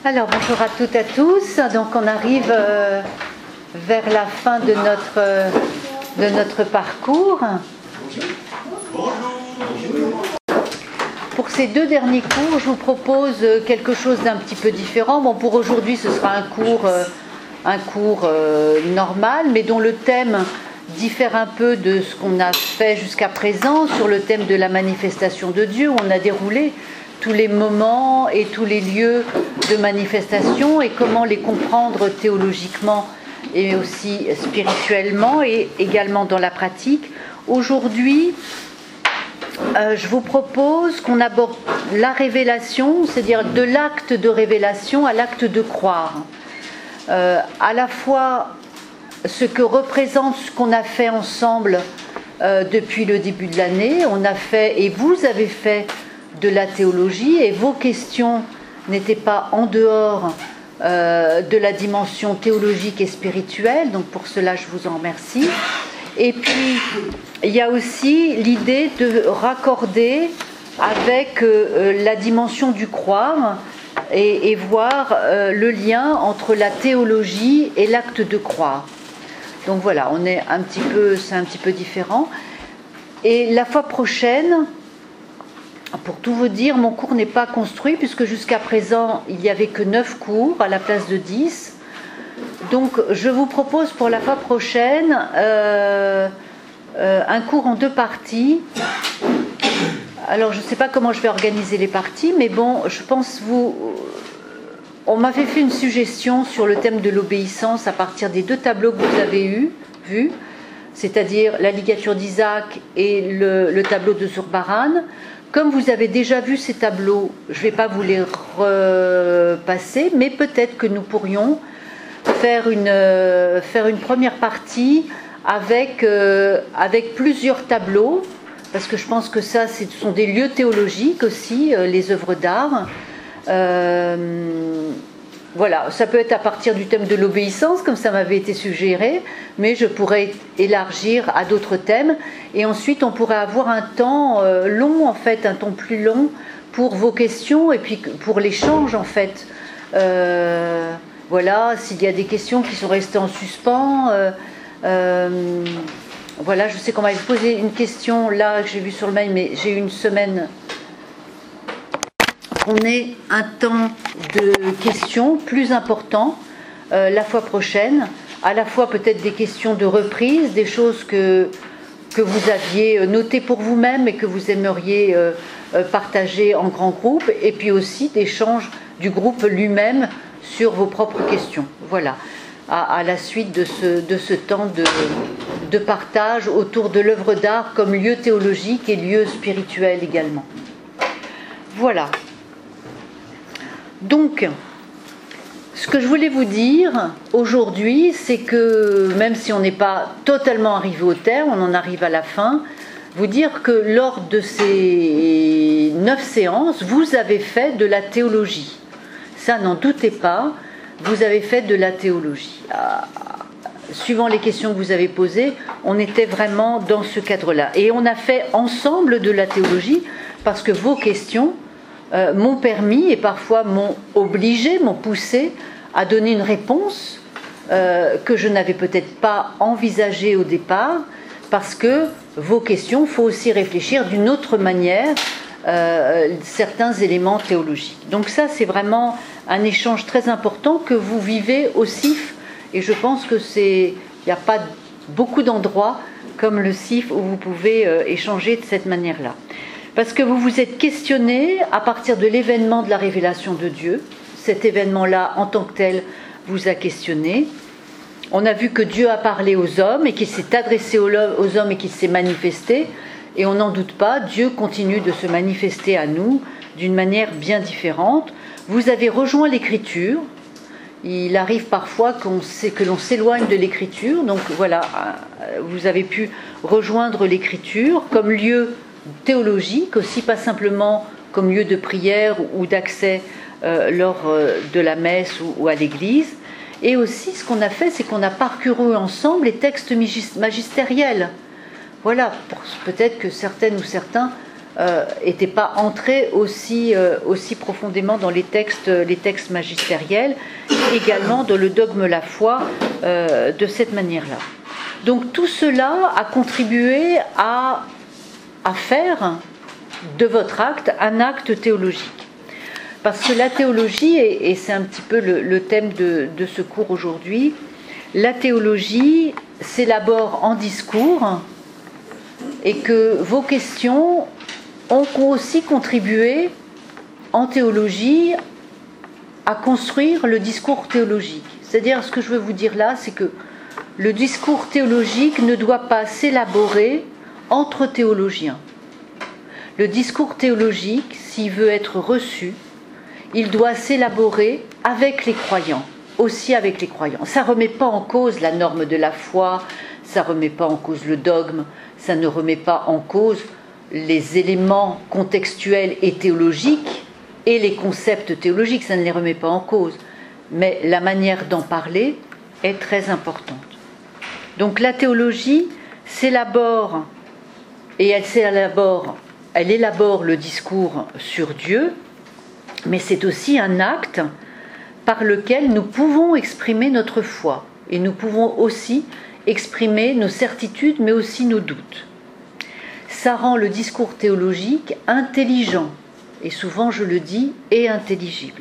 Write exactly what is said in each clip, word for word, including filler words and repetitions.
Alors bonjour à toutes et à tous. Donc on arrive euh, vers la fin de notre, euh, de notre parcours. Pour ces deux derniers cours, je vous propose quelque chose d'un petit peu différent. Bon, pour aujourd'hui, ce sera un cours, euh, un cours euh, normal, mais dont le thème diffère un peu de ce qu'on a fait jusqu'à présent sur le thème de la manifestation de Dieu, où on a déroulé tous les moments et tous les lieux de manifestation et comment les comprendre théologiquement et aussi spirituellement et également dans la pratique. Aujourd'hui, euh, je vous propose qu'on aborde la révélation, c'est-à-dire de l'acte de révélation à l'acte de croire. Euh, à la fois ce que représente ce qu'on a fait ensemble euh, depuis le début de l'année. On a fait, et vous avez fait, de la théologie, et vos questions n'étaient pas en dehors euh, de la dimension théologique et spirituelle, donc pour cela je vous en remercie. Et puis il y a aussi l'idée de raccorder avec euh, la dimension du croire et, et voir euh, le lien entre la théologie et l'acte de croire. Donc voilà, on est un petit peu, c'est un petit peu différent. Et la fois prochaine, pour tout vous dire, mon cours n'est pas construit puisque jusqu'à présent, il n'y avait que neuf cours à la place de dix. Donc, je vous propose pour la fois prochaine euh, euh, un cours en deux parties. Alors, je ne sais pas comment je vais organiser les parties, mais bon, je pense vous... On m'avait fait une suggestion sur le thème de l'obéissance à partir des deux tableaux que vous avez eu, vus, c'est-à-dire la ligature d'Isaac et le, le tableau de Zurbaran. Comme vous avez déjà vu ces tableaux, je ne vais pas vous les repasser, mais peut-être que nous pourrions faire une, euh, faire une première partie avec, euh, avec plusieurs tableaux, parce que je pense que ça, ce sont des lieux théologiques aussi, euh, les œuvres d'art. Euh, voilà, ça peut être à partir du thème de l'obéissance, comme ça m'avait été suggéré, mais je pourrais élargir à d'autres thèmes, et ensuite on pourrait avoir un temps euh, long, en fait, un temps plus long pour vos questions, et puis pour l'échange, en fait. Euh, voilà, s'il y a des questions qui sont restées en suspens, euh, euh, voilà, je sais qu'on m'avait posé une question, là, que j'ai vue sur le mail, mais j'ai eu une semaine... On ait un temps de questions plus important euh, la fois prochaine, à la fois peut-être des questions de reprise, des choses que, que vous aviez notées pour vous-même et que vous aimeriez euh, partager en grand groupe, et puis aussi d'échanges du groupe lui-même sur vos propres questions. Voilà, à, à la suite de ce, de ce temps de, de partage autour de l'œuvre d'art comme lieu théologique et lieu spirituel également. Voilà. Donc, ce que je voulais vous dire aujourd'hui, c'est que même si on n'est pas totalement arrivé au terme, on en arrive à la fin, vous dire que lors de ces neuf séances, vous avez fait de la théologie. Ça, n'en doutez pas, vous avez fait de la théologie. Ah, suivant les questions que vous avez posées, on était vraiment dans ce cadre-là. Et on a fait ensemble de la théologie parce que vos questions Euh, m'ont permis et parfois m'ont obligé, m'ont poussé à donner une réponse euh, que je n'avais peut-être pas envisagée au départ, parce que vos questions, il faut aussi réfléchir d'une autre manière euh, certains éléments théologiques. Donc ça, c'est vraiment un échange très important que vous vivez au C I F, et je pense que c'est, il n'y a pas beaucoup d'endroits comme le C I F où vous pouvez euh, échanger de cette manière-là. Parce que vous vous êtes questionné à partir de l'événement de la révélation de Dieu. Cet événement-là, en tant que tel, vous a questionné. On a vu que Dieu a parlé aux hommes et qu'il s'est adressé aux hommes et qu'il s'est manifesté. Et on n'en doute pas, Dieu continue de se manifester à nous d'une manière bien différente. Vous avez rejoint l'Écriture. Il arrive parfois qu'on sait, que l'on s'éloigne de l'Écriture. Donc voilà, vous avez pu rejoindre l'Écriture comme lieu théologique aussi, pas simplement comme lieu de prière ou d'accès euh, lors euh, de la messe ou, ou à l'église. Et aussi, ce qu'on a fait, c'est qu'on a parcouru ensemble les textes magistériels. Voilà, peut-être que certaines ou certains n'était euh, pas entré aussi, euh, aussi profondément dans les textes, les textes magistériels, également dans le dogme la foi euh, de cette manière-là. Donc tout cela a contribué à, à faire de votre acte un acte théologique. Parce que la théologie, et, et c'est un petit peu le, le thème de, de ce cours aujourd'hui, la théologie s'élabore en discours et que vos questions ont aussi contribué en théologie à construire le discours théologique. C'est-à-dire, ce que je veux vous dire là, c'est que le discours théologique ne doit pas s'élaborer entre théologiens. Le discours théologique, s'il veut être reçu, il doit s'élaborer avec les croyants, aussi avec les croyants. Ça ne remet pas en cause la norme de la foi, ça ne remet pas en cause le dogme, ça ne remet pas en cause les éléments contextuels et théologiques et les concepts théologiques, ça ne les remet pas en cause. Mais la manière d'en parler est très importante. Donc la théologie s'élabore, et elle s'élabore, elle élabore le discours sur Dieu, mais c'est aussi un acte par lequel nous pouvons exprimer notre foi, et nous pouvons aussi exprimer nos certitudes, mais aussi nos doutes. Ça rend le discours théologique intelligent, et souvent je le dis, et intelligible.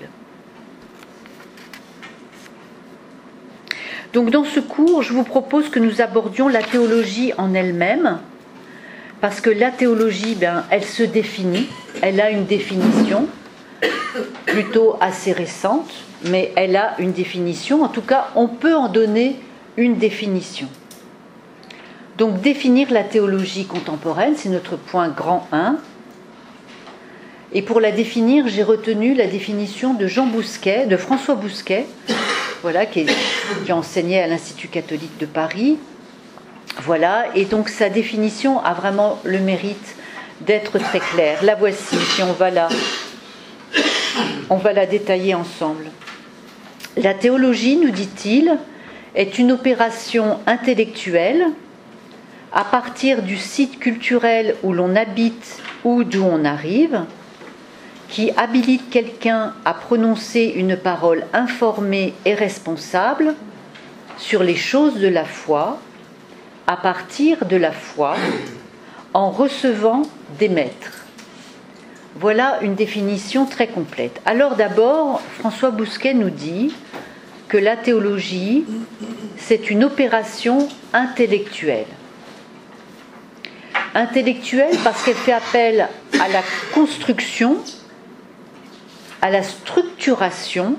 Donc dans ce cours, je vous propose que nous abordions la théologie en elle-même, parce que la théologie, ben, elle se définit, elle a une définition, plutôt assez récente, mais elle a une définition, en tout cas on peut en donner une définition. Donc définir la théologie contemporaine, c'est notre point grand un. Et pour la définir, j'ai retenu la définition de Jean Bousquet, de François Bousquet, voilà, qui, est, qui enseignait à l'Institut catholique de Paris. Voilà, et donc sa définition a vraiment le mérite d'être très claire. La voici, puis on va la, on va la détailler ensemble. La théologie, nous dit-il, est une opération intellectuelle à partir du site culturel où l'on habite ou d'où on arrive, qui habilite quelqu'un à prononcer une parole informée et responsable sur les choses de la foi, à partir de la foi, en recevant des maîtres. Voilà une définition très complète. Alors d'abord, François Bousquet nous dit que la théologie, c'est une opération intellectuelle. Intellectuelle parce qu'elle fait appel à la construction, à la structuration,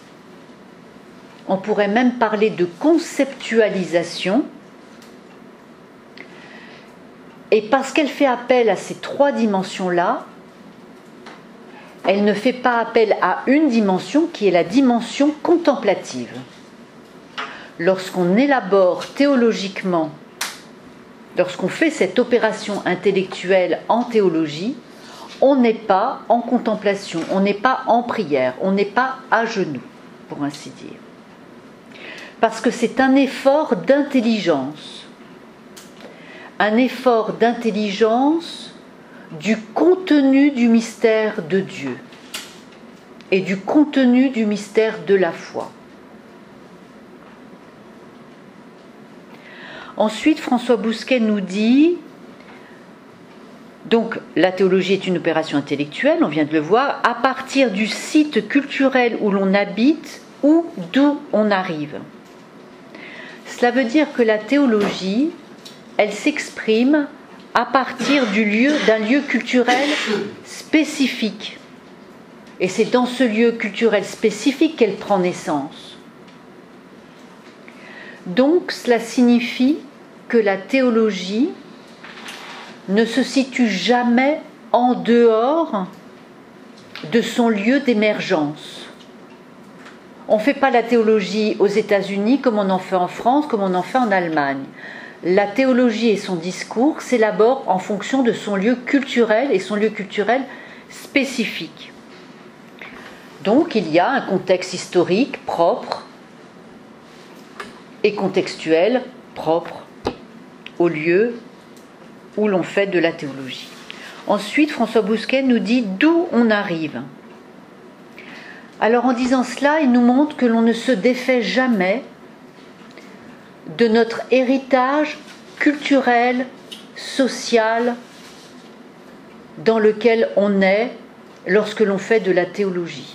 on pourrait même parler de conceptualisation, et parce qu'elle fait appel à ces trois dimensions-là, elle ne fait pas appel à une dimension qui est la dimension contemplative. Lorsqu'on élabore théologiquement, lorsqu'on fait cette opération intellectuelle en théologie, on n'est pas en contemplation, on n'est pas en prière, on n'est pas à genoux, pour ainsi dire. Parce que c'est un effort d'intelligence, un effort d'intelligence du contenu du mystère de Dieu et du contenu du mystère de la foi. Ensuite, François Bousquet nous dit, donc la théologie est une opération intellectuelle, on vient de le voir, à partir du site culturel où l'on habite ou d'où on arrive. Cela veut dire que la théologie, elle s'exprime à partir du lieu, d'un lieu culturel spécifique. Et c'est dans ce lieu culturel spécifique qu'elle prend naissance. Donc cela signifie que la théologie ne se situe jamais en dehors de son lieu d'émergence. On ne fait pas la théologie aux États-Unis comme on en fait en France, comme on en fait en Allemagne. La théologie et son discours s'élaborent en fonction de son lieu culturel et son lieu culturel spécifique. Donc il y a un contexte historique propre et contextuel propre au lieu où l'on fait de la théologie. Ensuite, François Bousquet nous dit d'où on arrive. Alors en disant cela, il nous montre que l'on ne se défait jamais de notre héritage culturel, social, dans lequel on est lorsque l'on fait de la théologie.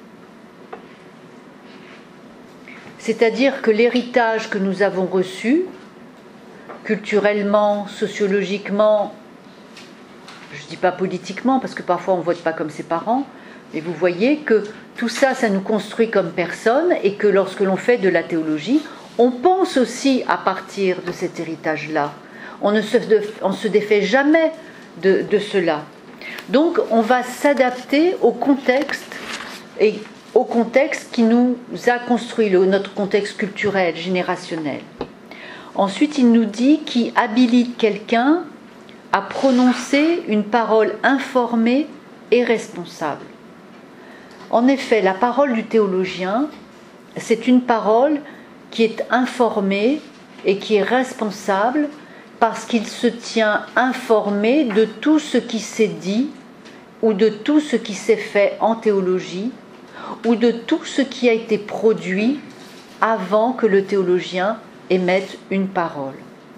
C'est-à-dire que l'héritage que nous avons reçu, culturellement, sociologiquement, je ne dis pas politiquement, parce que parfois on ne vote pas comme ses parents, mais vous voyez que tout ça, ça nous construit comme personne, et que lorsque l'on fait de la théologie, on pense aussi à partir de cet héritage-là. On ne se, on se défait jamais de, de cela. Donc on va s'adapter au contexte, et au contexte qui nous a construit, le, notre contexte culturel, générationnel. Ensuite, il nous dit qui habilite quelqu'un à prononcer une parole informée et responsable. En effet, la parole du théologien, c'est une parole qui est informée et qui est responsable parce qu'il se tient informé de tout ce qui s'est dit ou de tout ce qui s'est fait en théologie ou de tout ce qui a été produit avant que le théologien émette une parole.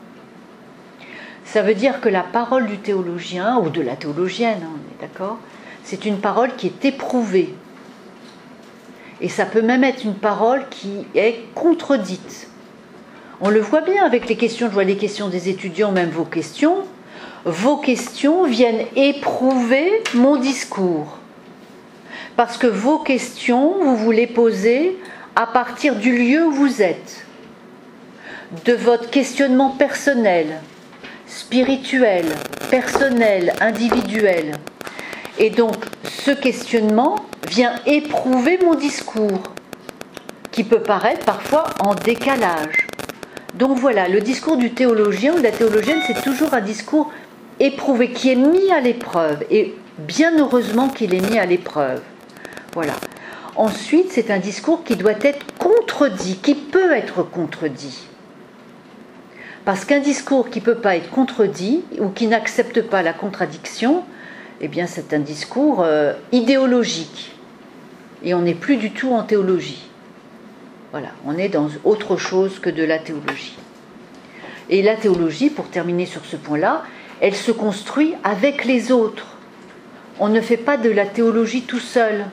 Ça veut dire que la parole du théologien, ou de la théologienne, on est d'accord, c'est une parole qui est éprouvée. Et ça peut même être une parole qui est contredite. On le voit bien avec les questions, je vois les questions des étudiants, même vos questions. Vos questions viennent éprouver mon discours. Parce que vos questions, vous vous les posez à partir du lieu où vous êtes, de votre questionnement personnel, spirituel, personnel, individuel. Et donc, ce questionnement vient éprouver mon discours, qui peut paraître parfois en décalage. Donc voilà, le discours du théologien ou de la théologienne, c'est toujours un discours éprouvé, qui est mis à l'épreuve. Et bien heureusement qu'il est mis à l'épreuve. Voilà. Ensuite, c'est un discours qui doit être contredit, qui peut être contredit. Parce qu'un discours qui ne peut pas être contredit, ou qui n'accepte pas la contradiction, eh bien c'est un discours euh, idéologique. Et on n'est plus du tout en théologie. Voilà, on est dans autre chose que de la théologie. Et la théologie, pour terminer sur ce point-là, elle se construit avec les autres. On ne fait pas de la théologie tout seul.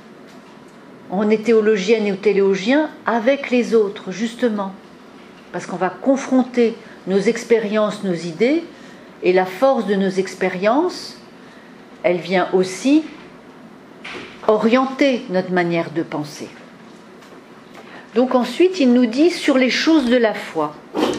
On est théologienne ou théologien avec les autres, justement. Parce qu'on va confronter nos expériences, nos idées, et la force de nos expériences, elle vient aussi orienter notre manière de penser. Donc ensuite, il nous dit sur les choses de la foi.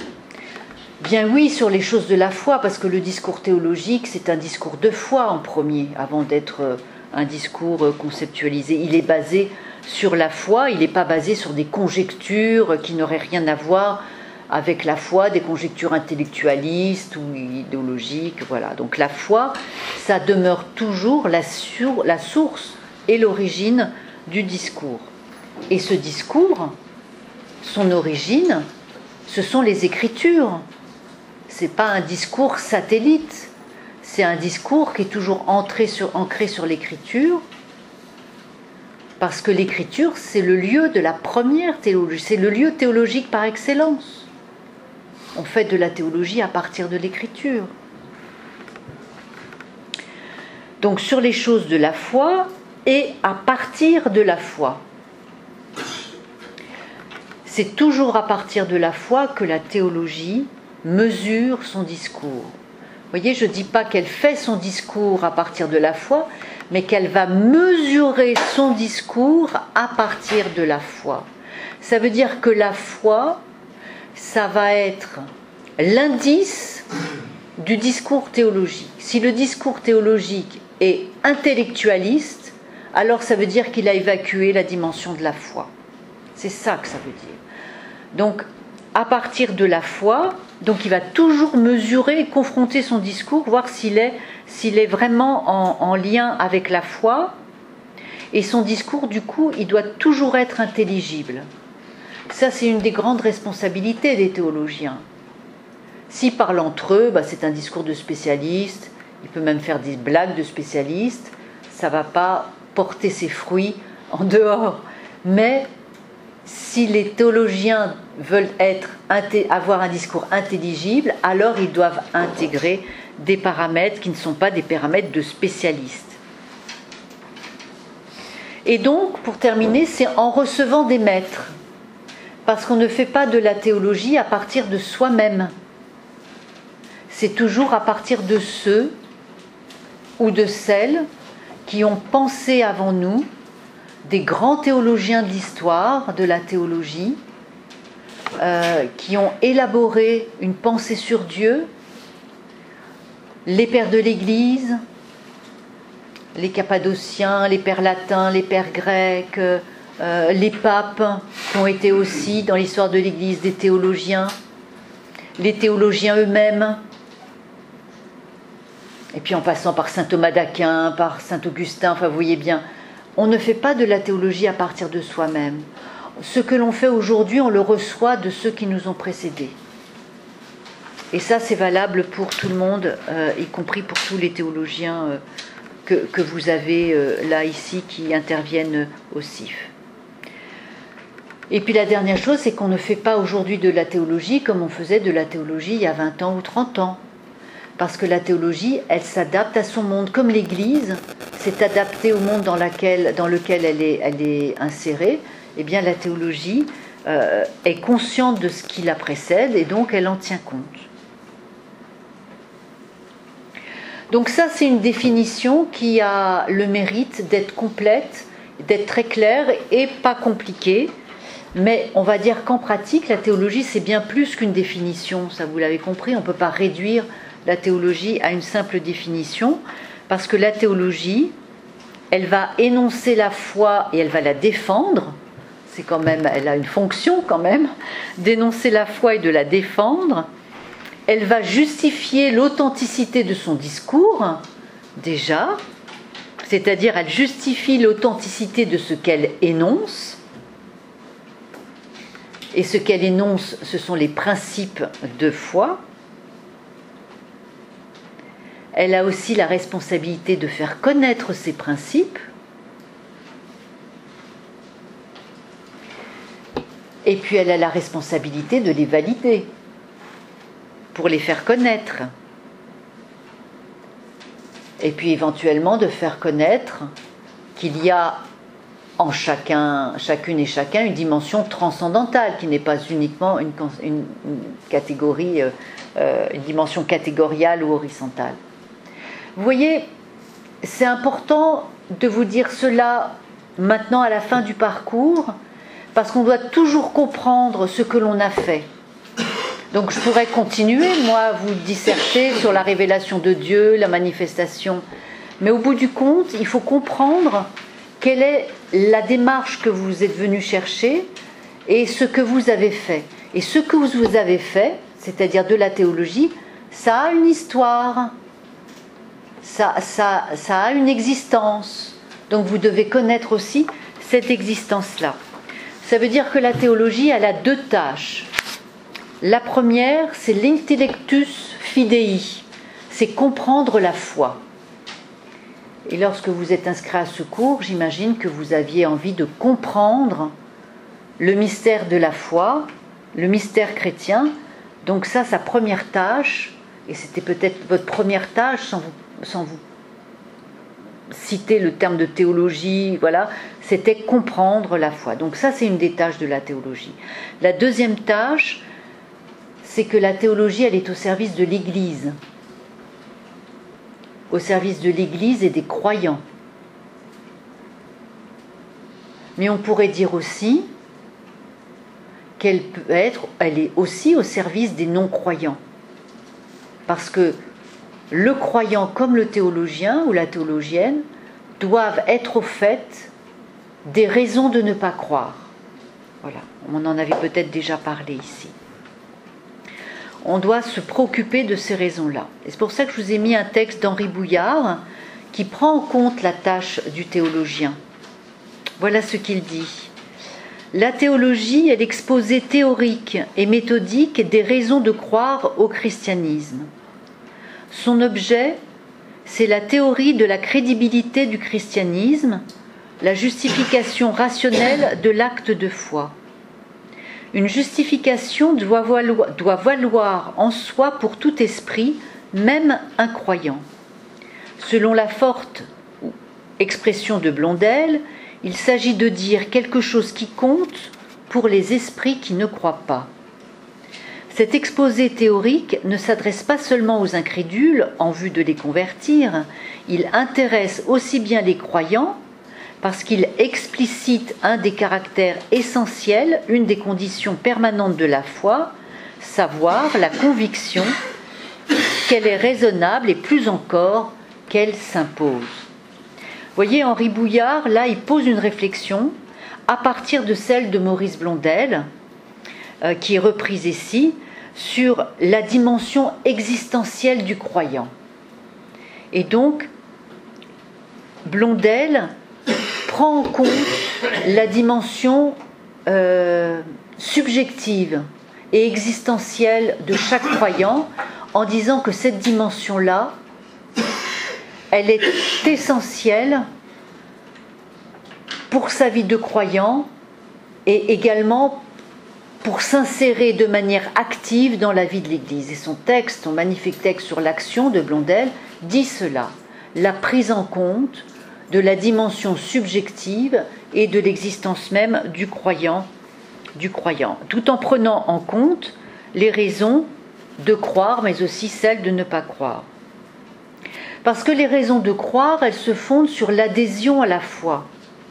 Bien oui, sur les choses de la foi, parce que le discours théologique, c'est un discours de foi en premier, avant d'être un discours conceptualisé. Il est basé sur la foi, il n'est pas basé sur des conjectures qui n'auraient rien à voir avec la foi, des conjectures intellectualistes ou idéologiques. Voilà. Donc la foi, ça demeure toujours la, sur, la source et l'origine du discours. Et ce discours, son origine, ce sont les Écritures. Ce n'est pas un discours satellite, c'est un discours qui est toujours ancré sur, ancré sur l'Écriture, parce que l'Écriture, c'est le lieu de la première théologie, c'est le lieu théologique par excellence. On fait de la théologie à partir de l'Écriture. Donc sur les choses de la foi et à partir de la foi. C'est toujours à partir de la foi que la théologie mesure son discours. Vous voyez, je ne dis pas qu'elle fait son discours à partir de la foi, mais qu'elle va mesurer son discours à partir de la foi. Ça veut dire que la foi, ça va être l'indice du discours théologique. Si le discours théologique est intellectualiste, alors ça veut dire qu'il a évacué la dimension de la foi. C'est ça que ça veut dire. Donc, à partir de la foi, donc il va toujours mesurer et confronter son discours, voir s'il est, s'il est vraiment en, en lien avec la foi. Et son discours, du coup, il doit toujours être intelligible. Ça, c'est une des grandes responsabilités des théologiens. S'ils parlent entre eux, bah, c'est un discours de spécialistes, il peut même faire des blagues de spécialistes, ça ne va pas porter ses fruits en dehors. Mais si les théologiens veulent être, avoir un discours intelligible, alors ils doivent intégrer des paramètres qui ne sont pas des paramètres de spécialistes. Et donc, pour terminer, c'est en recevant des maîtres, parce qu'on ne fait pas de la théologie à partir de soi-même. C'est toujours à partir de ceux ou de celles qui ont pensé avant nous, des grands théologiens de l'histoire, de la théologie, euh, qui ont élaboré une pensée sur Dieu, les pères de l'Église, les Cappadociens, les pères latins, les pères grecs, euh, les papes, qui ont été aussi dans l'histoire de l'Église des théologiens, les théologiens eux-mêmes, et puis en passant par saint Thomas d'Aquin, par saint Augustin, enfin vous voyez bien, on ne fait pas de la théologie à partir de soi-même. Ce que l'on fait aujourd'hui, on le reçoit de ceux qui nous ont précédés. Et ça, c'est valable pour tout le monde, euh, y compris pour tous les théologiens euh, que, que vous avez euh, là, ici, qui interviennent au C I F. Et puis la dernière chose, c'est qu'on ne fait pas aujourd'hui de la théologie comme on faisait de la théologie il y a vingt ans ou trente ans. Parce que la théologie, elle s'adapte à son monde. Comme l'Église s'est adaptée au monde dans, laquelle, dans lequel elle est, elle est insérée, eh bien la théologie euh, est consciente de ce qui la précède et donc elle en tient compte. Donc ça, c'est une définition qui a le mérite d'être complète, d'être très claire et pas compliquée. Mais on va dire qu'en pratique, la théologie, c'est bien plus qu'une définition. Ça, vous l'avez compris, on ne peut pas réduire la théologie à une simple définition, parce que la théologie, elle va énoncer la foi et elle va la défendre. C'est quand même, elle a une fonction quand même, d'énoncer la foi et de la défendre. Elle va justifier l'authenticité de son discours, déjà, c'est-à-dire elle justifie l'authenticité de ce qu'elle énonce. Et ce qu'elle énonce, ce sont les principes de foi. Elle a aussi la responsabilité de faire connaître ces principes. Et puis elle a la responsabilité de les valider pour les faire connaître. Et puis éventuellement de faire connaître qu'il y a en chacun, chacune et chacun une dimension transcendantale qui n'est pas uniquement une, une, une catégorie, euh, une dimension catégoriale ou horizontale. Vous voyez, c'est important de vous dire cela maintenant à la fin du parcours, parce qu'on doit toujours comprendre ce que l'on a fait. Donc je pourrais continuer, moi, à vous disserter sur la révélation de Dieu, la manifestation, mais au bout du compte, il faut comprendre quelle est la démarche que vous êtes venu chercher et ce que vous avez fait. Et ce que vous avez fait, c'est-à-dire de la théologie, ça a une histoire. Ça, ça, ça a une existence. Donc vous devez connaître aussi cette existence-là. Ça veut dire que la théologie, elle a deux tâches. La première, c'est l'intellectus fidei, c'est comprendre la foi. Et lorsque vous êtes inscrit à ce cours, j'imagine que vous aviez envie de comprendre le mystère de la foi, le mystère chrétien. Donc ça, sa première tâche, et c'était peut-être votre première tâche sans vous sans vous citer le terme de théologie, voilà, c'était comprendre la foi. Donc ça, c'est une des tâches de la théologie. La deuxième tâche, c'est que la théologie, elle est au service de l'Église, au service de l'Église et des croyants. Mais on pourrait dire aussi qu'elle peut être, elle est aussi au service des non-croyants, parce que le croyant comme le théologien ou la théologienne doivent être au fait des raisons de ne pas croire. Voilà, on en avait peut-être déjà parlé ici. On doit se préoccuper de ces raisons-là. Et c'est pour ça que je vous ai mis un texte d'Henri Bouillard qui prend en compte la tâche du théologien. Voilà ce qu'il dit. La théologie est l'exposé théorique et méthodique des raisons de croire au christianisme. Son objet, c'est la théorie de la crédibilité du christianisme, la justification rationnelle de l'acte de foi. Une justification doit valoir, doit valoir en soi pour tout esprit, même incroyant. Selon la forte expression de Blondel, il s'agit de dire quelque chose qui compte pour les esprits qui ne croient pas. Cet exposé théorique ne s'adresse pas seulement aux incrédules en vue de les convertir, il intéresse aussi bien les croyants parce qu'il explicite un des caractères essentiels, une des conditions permanentes de la foi, savoir la conviction qu'elle est raisonnable et plus encore qu'elle s'impose. Vous voyez, Henri Bouillard, là, il pose une réflexion à partir de celle de Maurice Blondel, euh, qui est reprise ici, sur la dimension existentielle du croyant. Et donc, Blondel prend en compte la dimension euh, subjective et existentielle de chaque croyant en disant que cette dimension-là, elle est essentielle pour sa vie de croyant et également pour s'insérer de manière active dans la vie de l'Église. Et son texte, son magnifique texte sur l'action de Blondel, dit cela, la prise en compte de la dimension subjective et de l'existence même du croyant, du croyant, tout en prenant en compte les raisons de croire, mais aussi celles de ne pas croire. Parce que les raisons de croire, elles se fondent sur l'adhésion à la foi.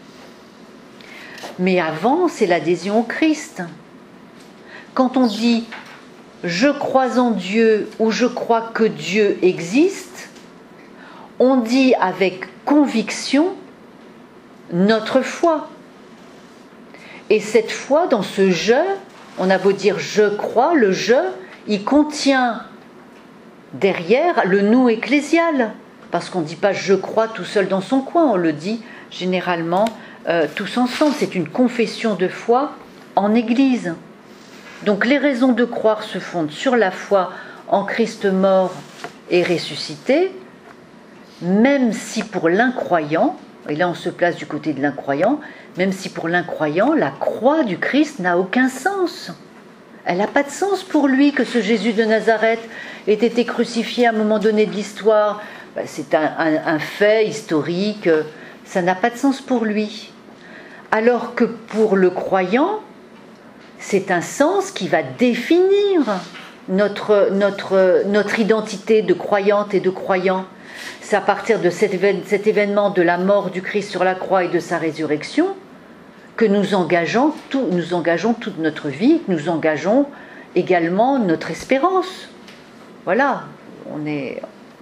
Mais avant, c'est l'adhésion au Christ. Quand on dit « je crois en Dieu » ou « je crois que Dieu existe », on dit avec conviction notre foi. Et cette foi, dans ce « je », on a beau dire « je crois », le « je », il contient derrière le « nous » ecclésial. Parce qu'on ne dit pas « je crois » tout seul dans son coin, on le dit généralement euh, tous ensemble. C'est une confession de foi en Église. Donc les raisons de croire se fondent sur la foi en Christ mort et ressuscité, même si pour l'incroyant, et là on se place du côté de l'incroyant, même si pour l'incroyant, la croix du Christ n'a aucun sens. Elle n'a pas de sens pour lui que ce Jésus de Nazareth ait été crucifié à un moment donné de l'histoire. Ben, c'est un, un, un fait historique, ça n'a pas de sens pour lui. Alors que pour le croyant, c'est un sens qui va définir notre, notre, notre identité de croyante et de croyant. C'est à partir de cet, évén cet événement de la mort du Christ sur la croix et de sa résurrection que nous engageons, tout, nous engageons toute notre vie, que nous engageons également notre espérance. Voilà, on est...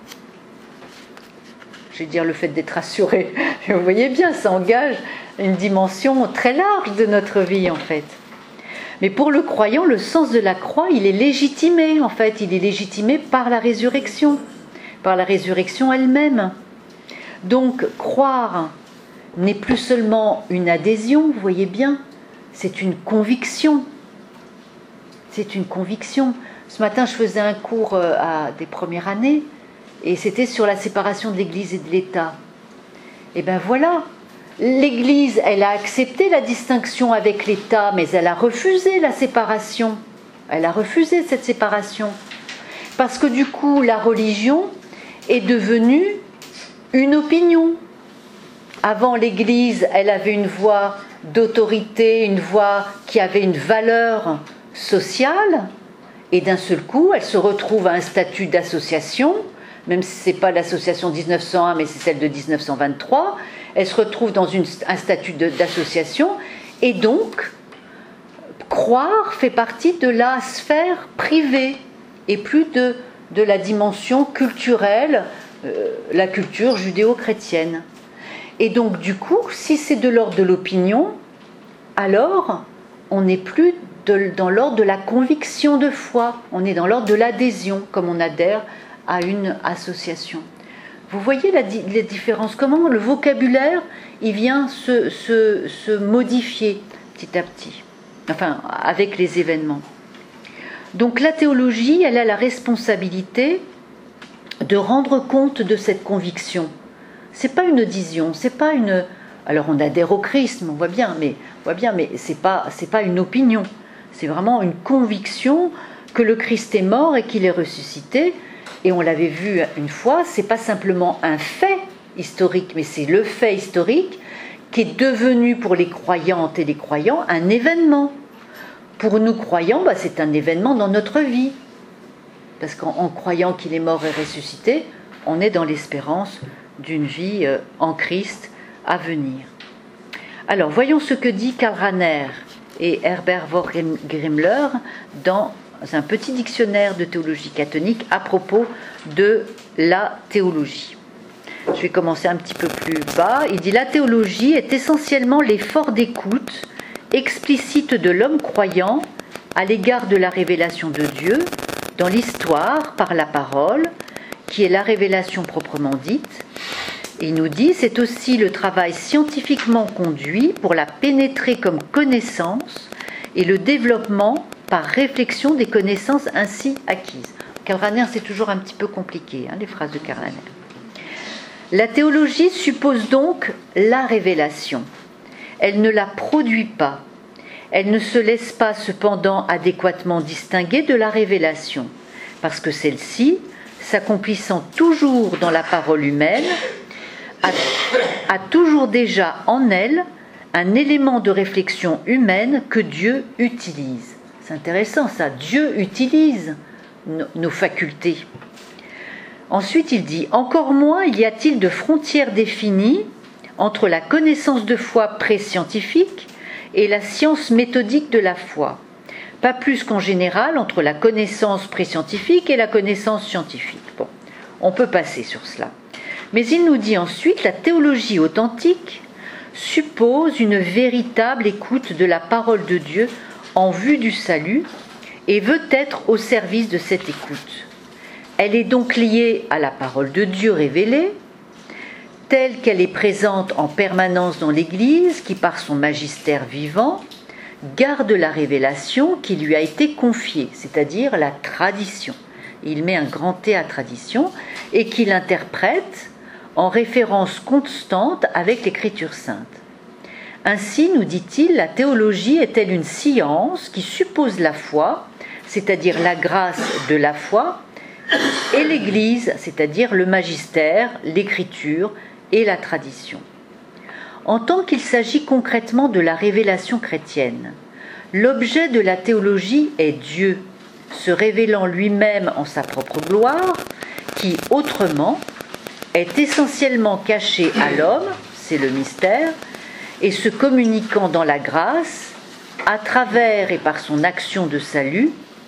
Je vais dire le fait d'être assuré. Vous voyez bien, ça engage une dimension très large de notre vie en fait. Mais pour le croyant, le sens de la croix, il est légitimé en fait. Il est légitimé par la résurrection, par la résurrection elle-même. Donc croire n'est plus seulement une adhésion, vous voyez bien, c'est une conviction. C'est une conviction. Ce matin, je faisais un cours à des premières années et c'était sur la séparation de l'Église et de l'État. Et bien voilà, l'Église, elle a accepté la distinction avec l'État, mais elle a refusé la séparation. Elle a refusé cette séparation. Parce que du coup, la religion est devenue une opinion. Avant, l'Église, elle avait une voix d'autorité, une voix qui avait une valeur sociale, et d'un seul coup, elle se retrouve à un statut d'association, même si ce n'est pas l'association mille neuf cent un, mais c'est celle de mille neuf cent vingt-trois, elle se retrouve dans une, un statut d'association, et donc, croire fait partie de la sphère privée, et plus de, de la dimension culturelle, euh, la culture judéo-chrétienne. Et donc, du coup, si c'est de l'ordre de l'opinion, alors on n'est plus de, dans l'ordre de la conviction de foi, on est dans l'ordre de l'adhésion, comme on adhère à une association. Vous voyez la, la différence, comment le vocabulaire il vient se, se, se modifier petit à petit, enfin, avec les événements. Donc la théologie, elle a la responsabilité de rendre compte de cette conviction. C'est pas une audition, c'est pas une... Alors on adhère au Christ, on voit bien, mais on voit bien, mais c'est pas, c'est pas une opinion. C'est vraiment une conviction que le Christ est mort et qu'il est ressuscité. Et on l'avait vu une fois, c'est pas simplement un fait historique, mais c'est le fait historique qui est devenu pour les croyantes et les croyants un événement. Pour nous croyants, bah, c'est un événement dans notre vie. Parce qu'en en croyant qu'il est mort et ressuscité, on est dans l'espérance d'une vie euh, en Christ à venir. Alors, voyons ce que dit Karl Rahner et Herbert Vorgrimler dans un petit dictionnaire de théologie catholique à propos de la théologie. Je vais commencer un petit peu plus bas. Il dit « La théologie est essentiellement l'effort d'écoute explicite de l'homme croyant à l'égard de la révélation de Dieu dans l'histoire par la parole, qui est la révélation proprement dite. Et il nous dit « C'est aussi le travail scientifiquement conduit pour la pénétrer comme connaissance et le développement par réflexion des connaissances ainsi acquises. » Karl Rahner, c'est toujours un petit peu compliqué, hein, les phrases de Karl Rahner. La théologie suppose donc la révélation. Elle ne la produit pas. Elle ne se laisse pas cependant adéquatement distinguer de la révélation, parce que celle-ci, s'accomplissant toujours dans la parole humaine, a, a toujours déjà en elle un élément de réflexion humaine que Dieu utilise. C'est intéressant ça, Dieu utilise nos, nos facultés. Ensuite, il dit « Encore moins y a-t-il de frontières définies entre la connaissance de foi pré-scientifique et la science méthodique de la foi, pas plus qu'en général entre la connaissance pré-scientifique et la connaissance scientifique. » Bon, on peut passer sur cela. Mais il nous dit ensuite « La théologie authentique suppose une véritable écoute de la parole de Dieu en vue du salut et veut être au service de cette écoute. Elle est donc liée à la parole de Dieu révélée, telle qu'elle est présente en permanence dans l'Église, qui par son magistère vivant garde la révélation qui lui a été confiée, c'est-à-dire la tradition. Il met un grand T à tradition et qu'il interprète en référence constante avec l'Écriture sainte. Ainsi, nous dit-il, la théologie est-elle une science qui suppose la foi, c'est-à-dire la grâce de la foi, et l'Église, c'est-à-dire le magistère, l'Écriture et la tradition. En tant qu'il s'agit concrètement de la révélation chrétienne, l'objet de la théologie est Dieu, se révélant lui-même en sa propre gloire, qui, autrement, est essentiellement caché à l'homme, c'est le mystère, et se communiquant dans la grâce, à travers et par son action de salut,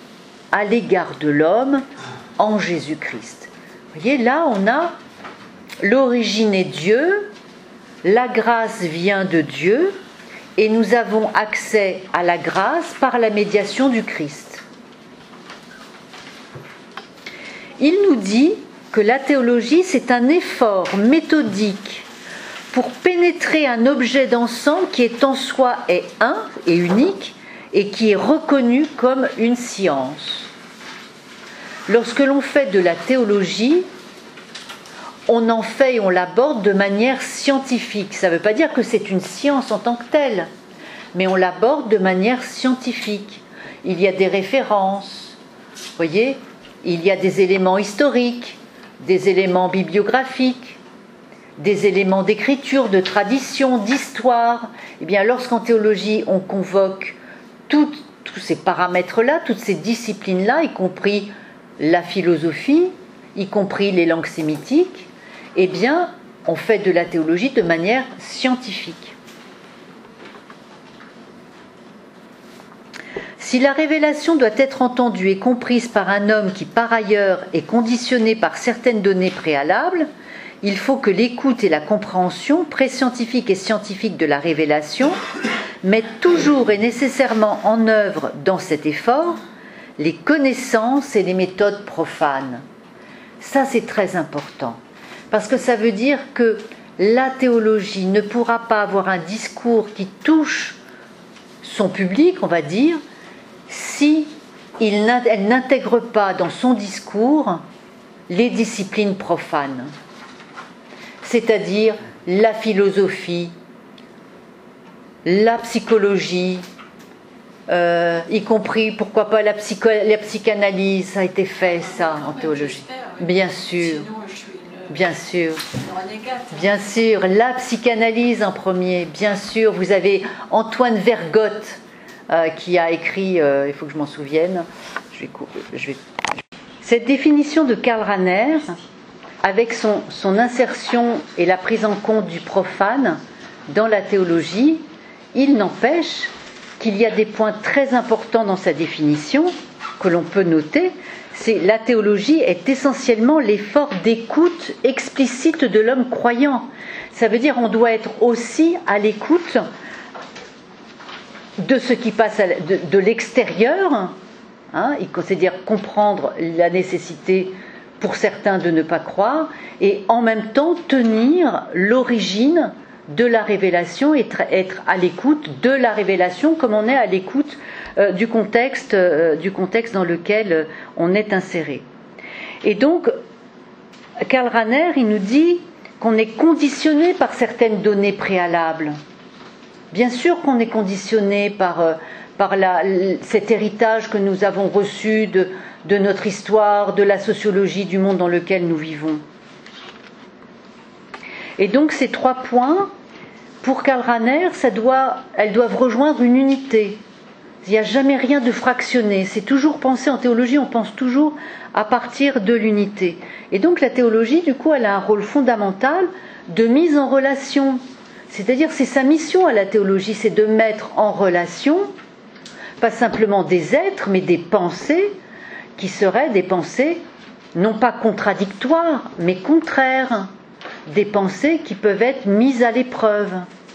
à l'égard de l'homme, en Jésus-Christ. Vous voyez, là, on a l'origine est Dieu, la grâce vient de Dieu, et nous avons accès à la grâce par la médiation du Christ. Il nous dit que la théologie, c'est un effort méthodique pour pénétrer un objet d'ensemble qui est en soi est un et unique et qui est reconnu comme une science. Lorsque l'on fait de la théologie, on en fait et on l'aborde de manière scientifique. Ça ne veut pas dire que c'est une science en tant que telle, mais on l'aborde de manière scientifique. Il y a des références, vous voyez, il y a des éléments historiques, des éléments bibliographiques, des éléments d'écriture, de tradition, d'histoire. Eh bien, lorsqu'en théologie, on convoque tout, tous ces paramètres-là, toutes ces disciplines-là, y compris la philosophie, y compris les langues sémitiques, eh bien, on fait de la théologie de manière scientifique. Si la révélation doit être entendue et comprise par un homme qui, par ailleurs, est conditionné par certaines données préalables, il faut que l'écoute et la compréhension pré-scientifique et scientifique de la révélation mettent toujours et nécessairement en œuvre dans cet effort les connaissances et les méthodes profanes. Ça, c'est très important, parce que ça veut dire que la théologie ne pourra pas avoir un discours qui touche son public, on va dire, si il, elle n'intègre pas dans son discours les disciplines profanes, c'est-à-dire la philosophie, la psychologie, euh, y compris, pourquoi pas, la, psycho la psychanalyse, ça a été fait, ça, en théologie. Bien sûr, bien sûr, bien sûr, la psychanalyse en premier, bien sûr. Vous avez Antoine Vergotte euh, qui a écrit, euh, il faut que je m'en souvienne, je vais, je vais... cette définition de Karl Rahner, avec son, son insertion et la prise en compte du profane dans la théologie, il n'empêche qu'il y a des points très importants dans sa définition que l'on peut noter. C'est la théologie est essentiellement l'effort d'écoute explicite de l'homme croyant. Ça veut dire on doit être aussi à l'écoute de ce qui passe à, de, de l'extérieur, hein, c'est-à-dire comprendre la nécessité pour certains de ne pas croire, et en même temps tenir l'origine de la révélation, être, être à l'écoute de la révélation comme on est à l'écoute euh, du contexte, euh, du contexte dans lequel euh, on est inséré. Et donc, Karl Rahner, il nous dit qu'on est conditionné par certaines données préalables. Bien sûr qu'on est conditionné par, euh, par la, cet héritage que nous avons reçu de, de notre histoire, de la sociologie du monde dans lequel nous vivons. Et donc ces trois points, pour Karl Rahner, ça doit, elles doivent rejoindre une unité. Il n'y a jamais rien de fractionné. C'est toujours pensé en théologie, on pense toujours à partir de l'unité. Et donc la théologie, du coup, elle a un rôle fondamental de mise en relation. C'est-à-dire, c'est sa mission à la théologie, c'est de mettre en relation, pas simplement des êtres, mais des pensées, qui seraient des pensées non pas contradictoires, mais contraires. Des pensées qui peuvent être mises à l'épreuve.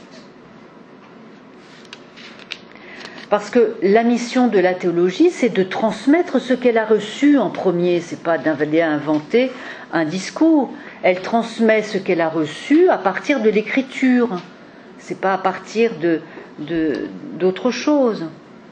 Parce que la mission de la théologie, c'est de transmettre ce qu'elle a reçu en premier. C'est pas d'inventer un discours. Elle transmet ce qu'elle a reçu à partir de l'écriture. C'est pas à partir de, de, d'autre chose.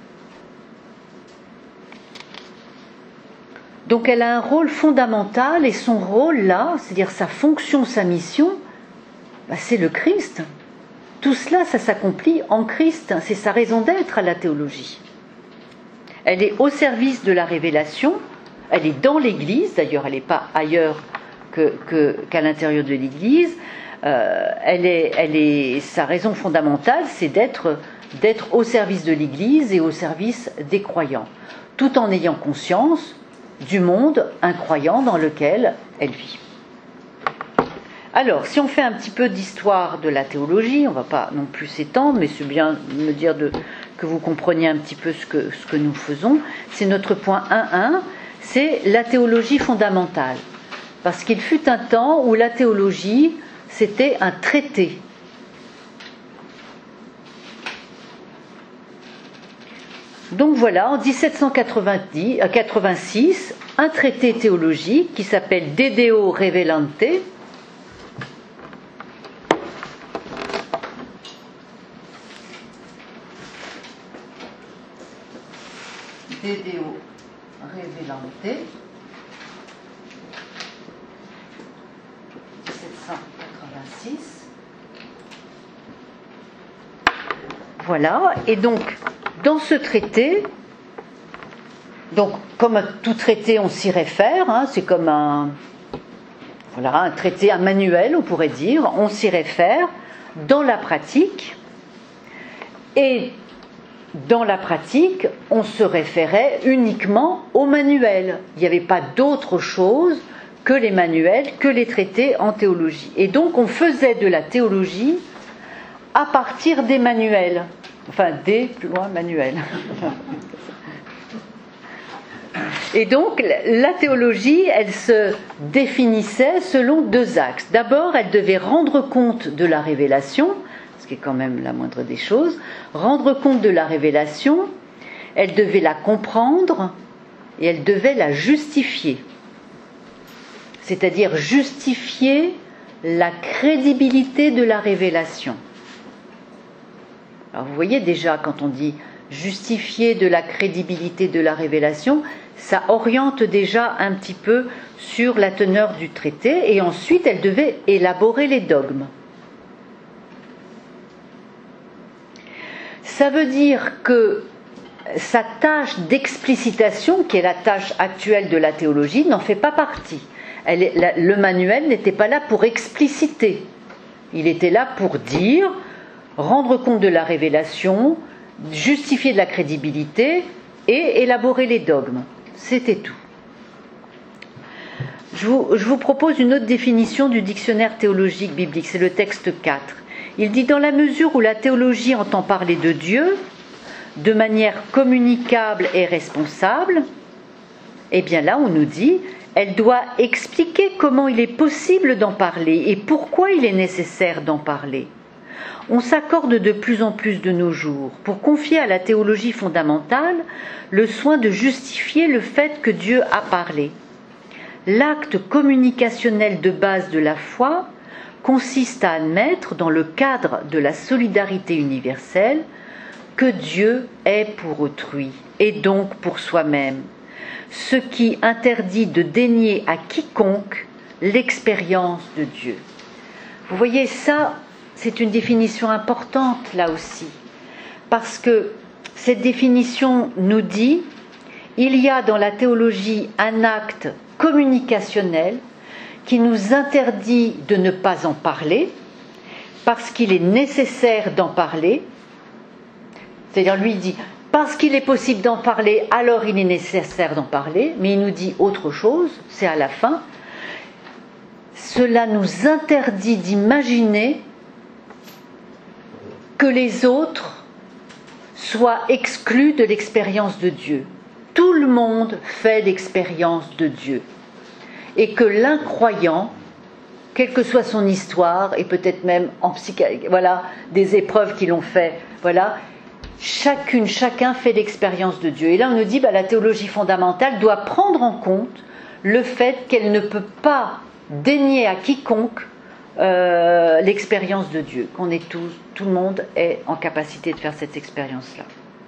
Donc elle a un rôle fondamental, et son rôle là, c'est-à-dire sa fonction, sa mission, bah c'est le Christ. Tout cela, ça s'accomplit en Christ, c'est sa raison d'être à la théologie. Elle est au service de la révélation, elle est dans l'Église, d'ailleurs elle n'est pas ailleurs que, que, qu'à l'intérieur de l'Église, euh, elle est, elle est, sa raison fondamentale, c'est d'être, d'être au service de l'Église et au service des croyants, tout en ayant conscience du monde incroyant dans lequel elle vit. Alors, si on fait un petit peu d'histoire de la théologie, on ne va pas non plus s'étendre, mais c'est bien de me dire de, que vous compreniez un petit peu ce que, ce que nous faisons. C'est notre point un point un, c'est la théologie fondamentale. Parce qu'il fut un temps où la théologie, c'était un traité. Donc voilà, en dix-sept cent quatre-vingt-six, un traité théologique qui s'appelle De Deo Revelante, De Deo Revelante, dix-sept cent quatre-vingt-six. Voilà, et donc dans ce traité, donc comme tout traité on s'y réfère, hein, c'est comme un, voilà, un traité, un manuel on pourrait dire, on s'y réfère dans la pratique, et dans la pratique on se référait uniquement au manuel, il n'y avait pas d'autre chose que les manuels, que les traités en théologie, et donc on faisait de la théologie à partir des manuels. Enfin, des, plus loin, manuel. Et donc, la théologie, elle se définissait selon deux axes. D'abord, elle devait rendre compte de la révélation, ce qui est quand même la moindre des choses. Rendre compte de la révélation, elle devait la comprendre et elle devait la justifier. C'est-à-dire justifier la crédibilité de la révélation. Alors vous voyez déjà, quand on dit justifier de la crédibilité de la révélation, ça oriente déjà un petit peu sur la teneur du traité, et ensuite elle devait élaborer les dogmes. Ça veut dire que sa tâche d'explicitation, qui est la tâche actuelle de la théologie, n'en fait pas partie. Elle est, la, le manuel n'était pas là pour expliciter. Il était là pour dire, rendre compte de la révélation, justifier de la crédibilité et élaborer les dogmes. C'était tout. Je vous, je vous propose une autre définition du dictionnaire théologique biblique, c'est le texte quatre. Il dit « Dans la mesure où la théologie entend parler de Dieu, de manière communicable et responsable, eh bien là on nous dit, elle doit expliquer comment il est possible d'en parler et pourquoi il est nécessaire d'en parler. On s'accorde de plus en plus de nos jours pour confier à la théologie fondamentale le soin de justifier le fait que Dieu a parlé. L'acte communicationnel de base de la foi consiste à admettre, dans le cadre de la solidarité universelle, que Dieu est pour autrui et donc pour soi-même, ce qui interdit de dénier à quiconque l'expérience de Dieu. Vous voyez, ça, c'est une définition importante là aussi, parce que cette définition nous dit il y a dans la théologie un acte communicationnel qui nous interdit de ne pas en parler, parce qu'il est nécessaire d'en parler. C'est-à-dire, lui dit, parce qu'il est possible d'en parler, alors il est nécessaire d'en parler, mais il nous dit autre chose, c'est à la fin. Cela nous interdit d'imaginer que les autres soient exclus de l'expérience de Dieu. Tout le monde fait l'expérience de Dieu. Et que l'incroyant, quelle que soit son histoire, et peut-être même en psychiatrie, voilà, des épreuves qui l'ont fait, voilà, chacune, chacun fait l'expérience de Dieu. Et là on nous dit, bah, la théologie fondamentale doit prendre en compte le fait qu'elle ne peut pas dénier à quiconque euh, l'expérience de Dieu, qu'on est tous, tout le monde est en capacité de faire cette expérience-là.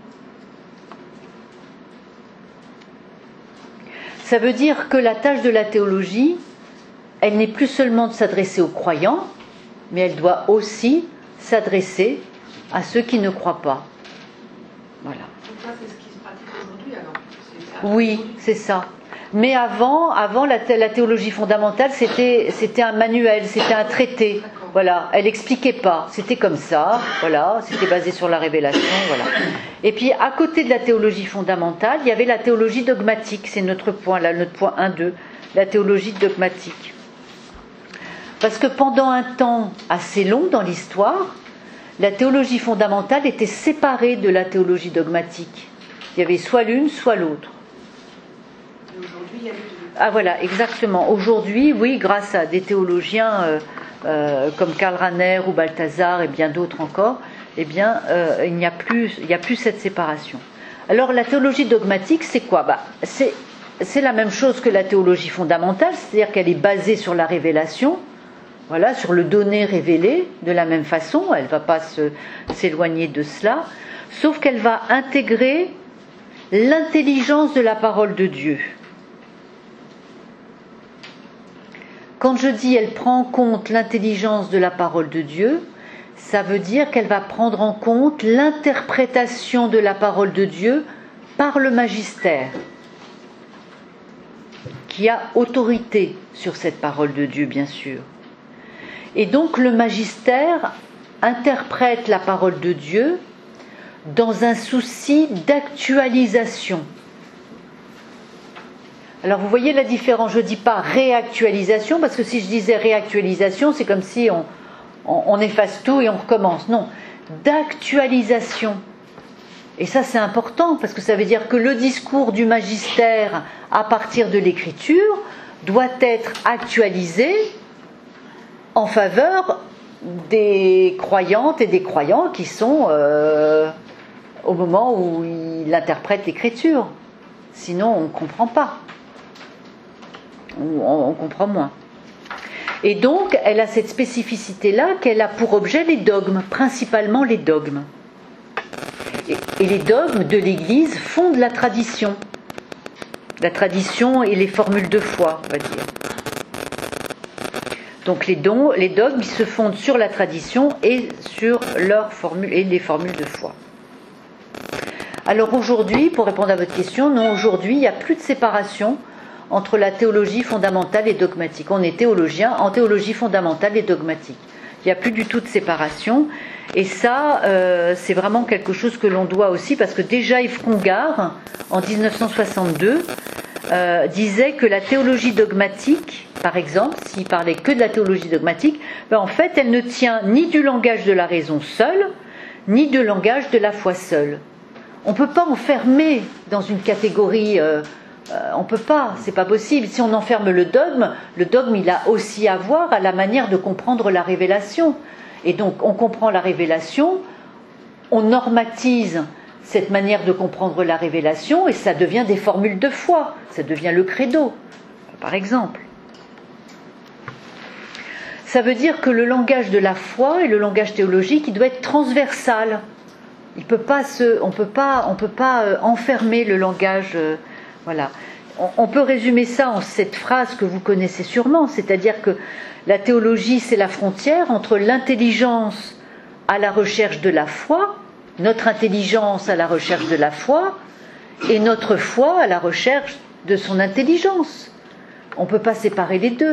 Ça veut dire que la tâche de la théologie, elle n'est plus seulement de s'adresser aux croyants, mais elle doit aussi s'adresser à ceux qui ne croient pas. Voilà. Donc ça, c'est ce qui se pratique aujourd'hui alors? Oui, c'est ça. Mais avant, avant la, la théologie fondamentale, c'était, c'était un manuel, c'était un traité. Voilà, elle n'expliquait pas. C'était comme ça, voilà, c'était basé sur la révélation, voilà. Et puis, à côté de la théologie fondamentale, il y avait la théologie dogmatique. C'est notre point là, notre point un deux, la théologie dogmatique. Parce que pendant un temps assez long dans l'histoire, la théologie fondamentale était séparée de la théologie dogmatique. Il y avait soit l'une, soit l'autre. Et aujourd'hui, il y a les deux. Ah voilà, exactement. Aujourd'hui, oui, grâce à des théologiens euh, euh, comme Karl Rahner ou Balthazar et bien d'autres encore, eh bien, euh, il n'y a plus, il n'y a plus cette séparation. Alors, la théologie dogmatique, c'est quoi? Bah, c'est, c'est la même chose que la théologie fondamentale, c'est-à-dire qu'elle est basée sur la révélation. Voilà, sur le donné révélé, de la même façon, elle ne va pas se, s'éloigner de cela, sauf qu'elle va intégrer l'intelligence de la parole de Dieu. Quand je dis elle prend en compte l'intelligence de la parole de Dieu, ça veut dire qu'elle va prendre en compte l'interprétation de la parole de Dieu par le magistère, qui a autorité sur cette parole de Dieu, bien sûr. Et donc le magistère interprète la parole de Dieu dans un souci d'actualisation. Alors vous voyez la différence, je ne dis pas réactualisation, parce que si je disais réactualisation, c'est comme si on, on, on efface tout et on recommence. Non, d'actualisation. Et ça c'est important, parce que ça veut dire que le discours du magistère à partir de l'écriture doit être actualisé en faveur des croyantes et des croyants qui sont euh, au moment où ils interprètent l'écriture. Sinon, on ne comprend pas. Ou on, on comprend moins. Et donc, elle a cette spécificité-là qu'elle a pour objet les dogmes, principalement les dogmes. Et, et les dogmes de l'Église fondent la tradition. La tradition et les formules de foi, on va dire. Donc les, dons, les dogmes, ils se fondent sur la tradition et sur leurs formules et les formules de foi. Alors aujourd'hui, pour répondre à votre question, non, aujourd'hui, il n'y a plus de séparation entre la théologie fondamentale et dogmatique. On est théologien en théologie fondamentale et dogmatique. Il n'y a plus du tout de séparation. Et ça, euh, c'est vraiment quelque chose que l'on doit aussi, parce que déjà Yves Congar, en dix-neuf cent soixante-deux, euh, disait que la théologie dogmatique, par exemple, s'il parlait que de la théologie dogmatique, ben en fait, elle ne tient ni du langage de la raison seule, ni du langage de la foi seule. On ne peut pas enfermer dans une catégorie, euh, euh, on ne peut pas, c'est pas possible. Si on enferme le dogme, le dogme, il a aussi à voir à la manière de comprendre la révélation. Et donc, on comprend la révélation, on normatise cette manière de comprendre la révélation, et ça devient des formules de foi, ça devient le credo, par exemple. Ça veut dire que le langage de la foi et le langage théologique, il doit être transversal. Il peut pas se, on peut pas, on peut pas euh, enfermer le langage. Euh, voilà. On, on peut résumer ça en cette phrase que vous connaissez sûrement, c'est-à-dire que la théologie, c'est la frontière entre l'intelligence à la recherche de la foi, notre intelligence à la recherche de la foi, et notre foi à la recherche de son intelligence. On ne peut pas séparer les deux.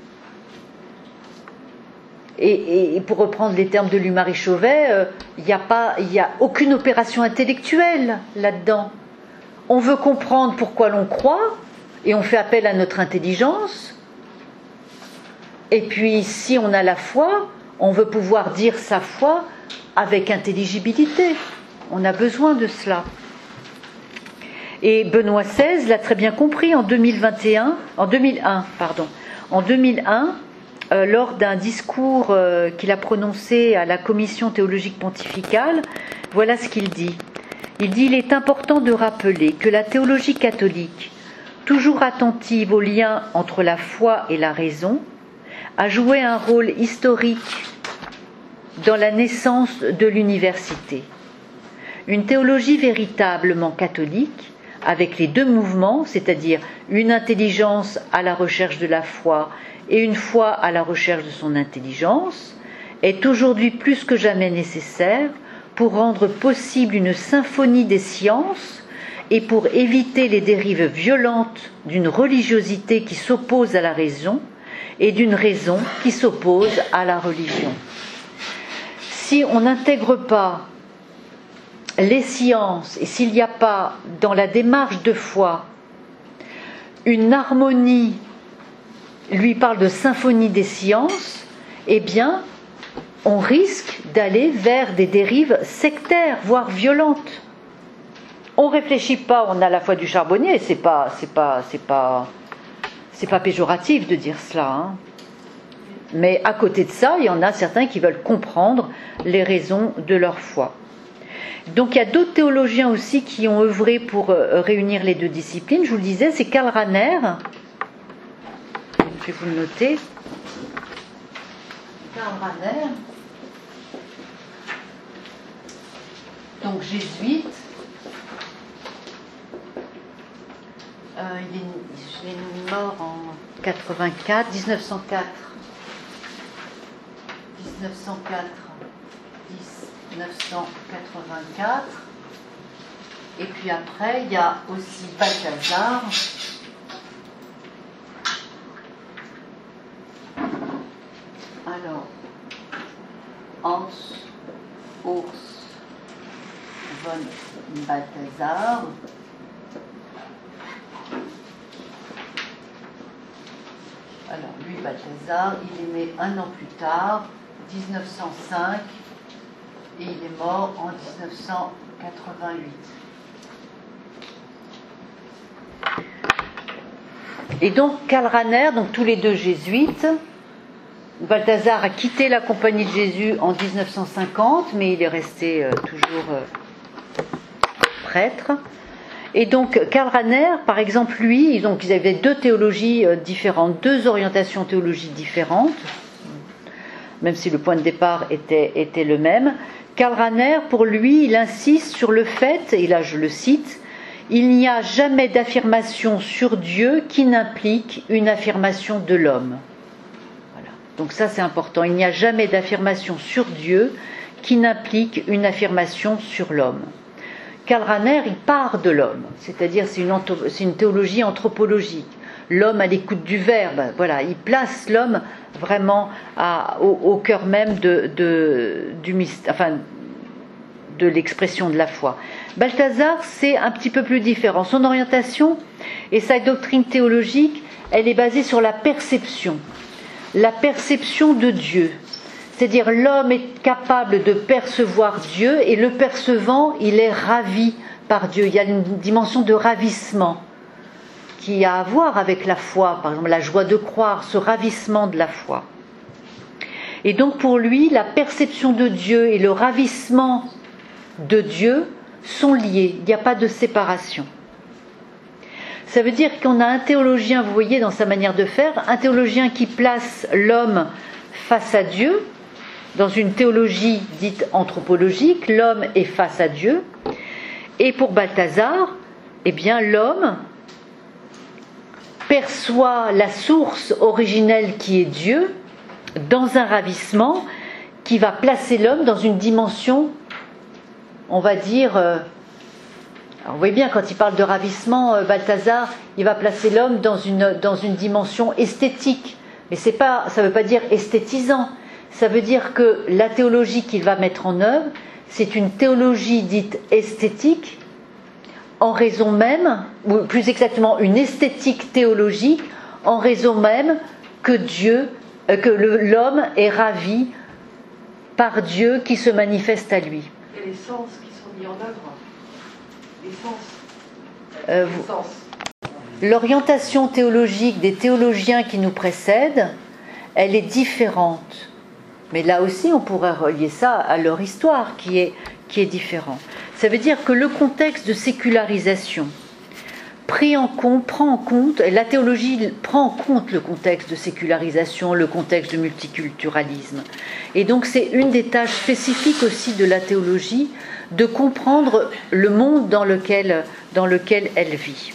Et, et pour reprendre les termes de Louis-Marie Chauvet, euh, il n'y a pas, il n'y a aucune opération intellectuelle là-dedans. On veut comprendre pourquoi l'on croit, et on fait appel à notre intelligence. Et puis, si on a la foi, on veut pouvoir dire sa foi avec intelligibilité. On a besoin de cela. Et Benoît seize l'a très bien compris en deux mille vingt et un, en deux mille un, pardon. En deux mille un, euh, lors d'un discours euh, qu'il a prononcé à la Commission théologique pontificale, voilà ce qu'il dit. Il dit « Il est important de rappeler que la théologie catholique, toujours attentive au lien entre la foi et la raison, a joué un rôle historique dans la naissance de l'université. Une théologie véritablement catholique, avec les deux mouvements, c'est-à-dire une intelligence à la recherche de la foi et une foi à la recherche de son intelligence, est aujourd'hui plus que jamais nécessaire pour rendre possible une symphonie des sciences et pour éviter les dérives violentes d'une religiosité qui s'oppose à la raison et d'une raison qui s'oppose à la religion. Si on n'intègre pas les sciences et s'il n'y a pas dans la démarche de foi une harmonie, lui parle de symphonie des sciences, eh bien on risque d'aller vers des dérives sectaires, voire violentes. On ne réfléchit pas, on a la foi du charbonnier, c'est pas, c'est pas, c'est pas, c'est pas péjoratif de dire cela, hein. Mais à côté de ça, il y en a certains qui veulent comprendre les raisons de leur foi. Donc il y a d'autres théologiens aussi qui ont œuvré pour réunir les deux disciplines. Je vous le disais, c'est Karl Rahner. Je vais vous le noter. Karl Rahner, donc jésuite. Euh, il, est, il est mort en quatre-vingt-quatre, dix-neuf cent quatre. dix-neuf cent quatre, dix-neuf cent quatre-vingt-quatre. Et puis après, il y a aussi Balthazar. Alors, Hans Urs von Balthasar. Alors, lui, Balthazar, il est né un an plus tard, dix-neuf cent cinq, et il est mort en dix-neuf cent quatre-vingt-huit. Et donc, Karl Rahner, donc tous les deux jésuites, Balthazar a quitté la Compagnie de Jésus en dix-neuf cent cinquante, mais il est resté euh, toujours euh, prêtre. Et donc, Karl Rahner, par exemple, lui, donc, ils avaient deux théologies euh, différentes, deux orientations théologiques différentes, même si le point de départ était, était le même. Karl Rahner, pour lui, il insiste sur le fait, et là je le cite, il n'y a jamais d'affirmation sur Dieu qui n'implique une affirmation de l'homme. Voilà. Donc ça c'est important, il n'y a jamais d'affirmation sur Dieu qui n'implique une affirmation sur l'homme. Karl Rahner, il part de l'homme, c'est-à-dire c'est une, c'est une théologie anthropologique. L'homme à l'écoute du Verbe, voilà, il place l'homme vraiment à, au, au cœur même de, de, du mystère, enfin, de l'expression de la foi. Balthazar, c'est un petit peu plus différent. Son orientation et sa doctrine théologique, elle est basée sur la perception, la perception de Dieu. C'est-à-dire l'homme est capable de percevoir Dieu et le percevant, il est ravi par Dieu. Il y a une dimension de ravissement qui a à voir avec la foi, par exemple la joie de croire, ce ravissement de la foi. Et donc pour lui, la perception de Dieu et le ravissement de Dieu sont liés, il n'y a pas de séparation. Ça veut dire qu'on a un théologien, vous voyez dans sa manière de faire, un théologien qui place l'homme face à Dieu, dans une théologie dite anthropologique, l'homme est face à Dieu, et pour Balthazar, eh bien l'homme perçoit la source originelle qui est Dieu dans un ravissement qui va placer l'homme dans une dimension, on va dire, euh, alors vous voyez bien quand il parle de ravissement, euh, Balthazar, il va placer l'homme dans une, dans une dimension esthétique, mais c'est pas, ça ne veut pas dire esthétisant, ça veut dire que la théologie qu'il va mettre en œuvre, c'est une théologie dite esthétique, en raison même, ou plus exactement une esthétique théologique, en raison même que Dieu, euh, que le, l'homme est ravi par Dieu qui se manifeste à lui. Et les sens qui sont mis en œuvre, les sens. Euh, les sens. L'orientation théologique des théologiens qui nous précèdent, elle est différente. Mais là aussi, on pourrait relier ça à leur histoire qui est, qui est différente. Ça veut dire que le contexte de sécularisation pris en compte, prend en compte, la théologie prend en compte le contexte de sécularisation, le contexte de multiculturalisme. Et donc c'est une des tâches spécifiques aussi de la théologie, de comprendre le monde dans lequel, dans lequel elle vit.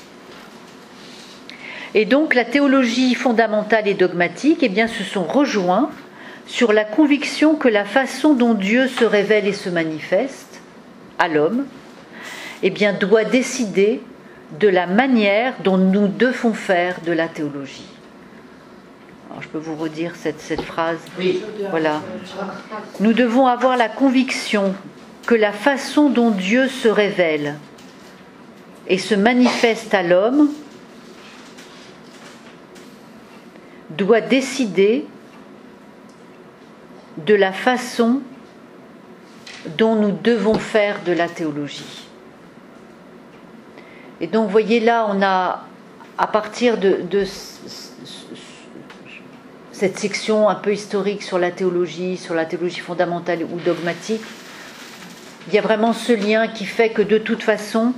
Et donc la théologie fondamentale et dogmatique, eh bien, se sont rejoints sur la conviction que la façon dont Dieu se révèle et se manifeste à l'homme, eh bien, doit décider de la manière dont nous devons faire de la théologie. Alors, je peux vous redire cette, cette phrase. Oui. Voilà. Nous devons avoir la conviction que la façon dont Dieu se révèle et se manifeste à l'homme doit décider de la façon dont nous devons faire de la théologie. Et donc, vous voyez là, on a, à partir de, de cette section un peu historique sur la théologie, sur la théologie fondamentale ou dogmatique, il y a vraiment ce lien qui fait que de toute façon,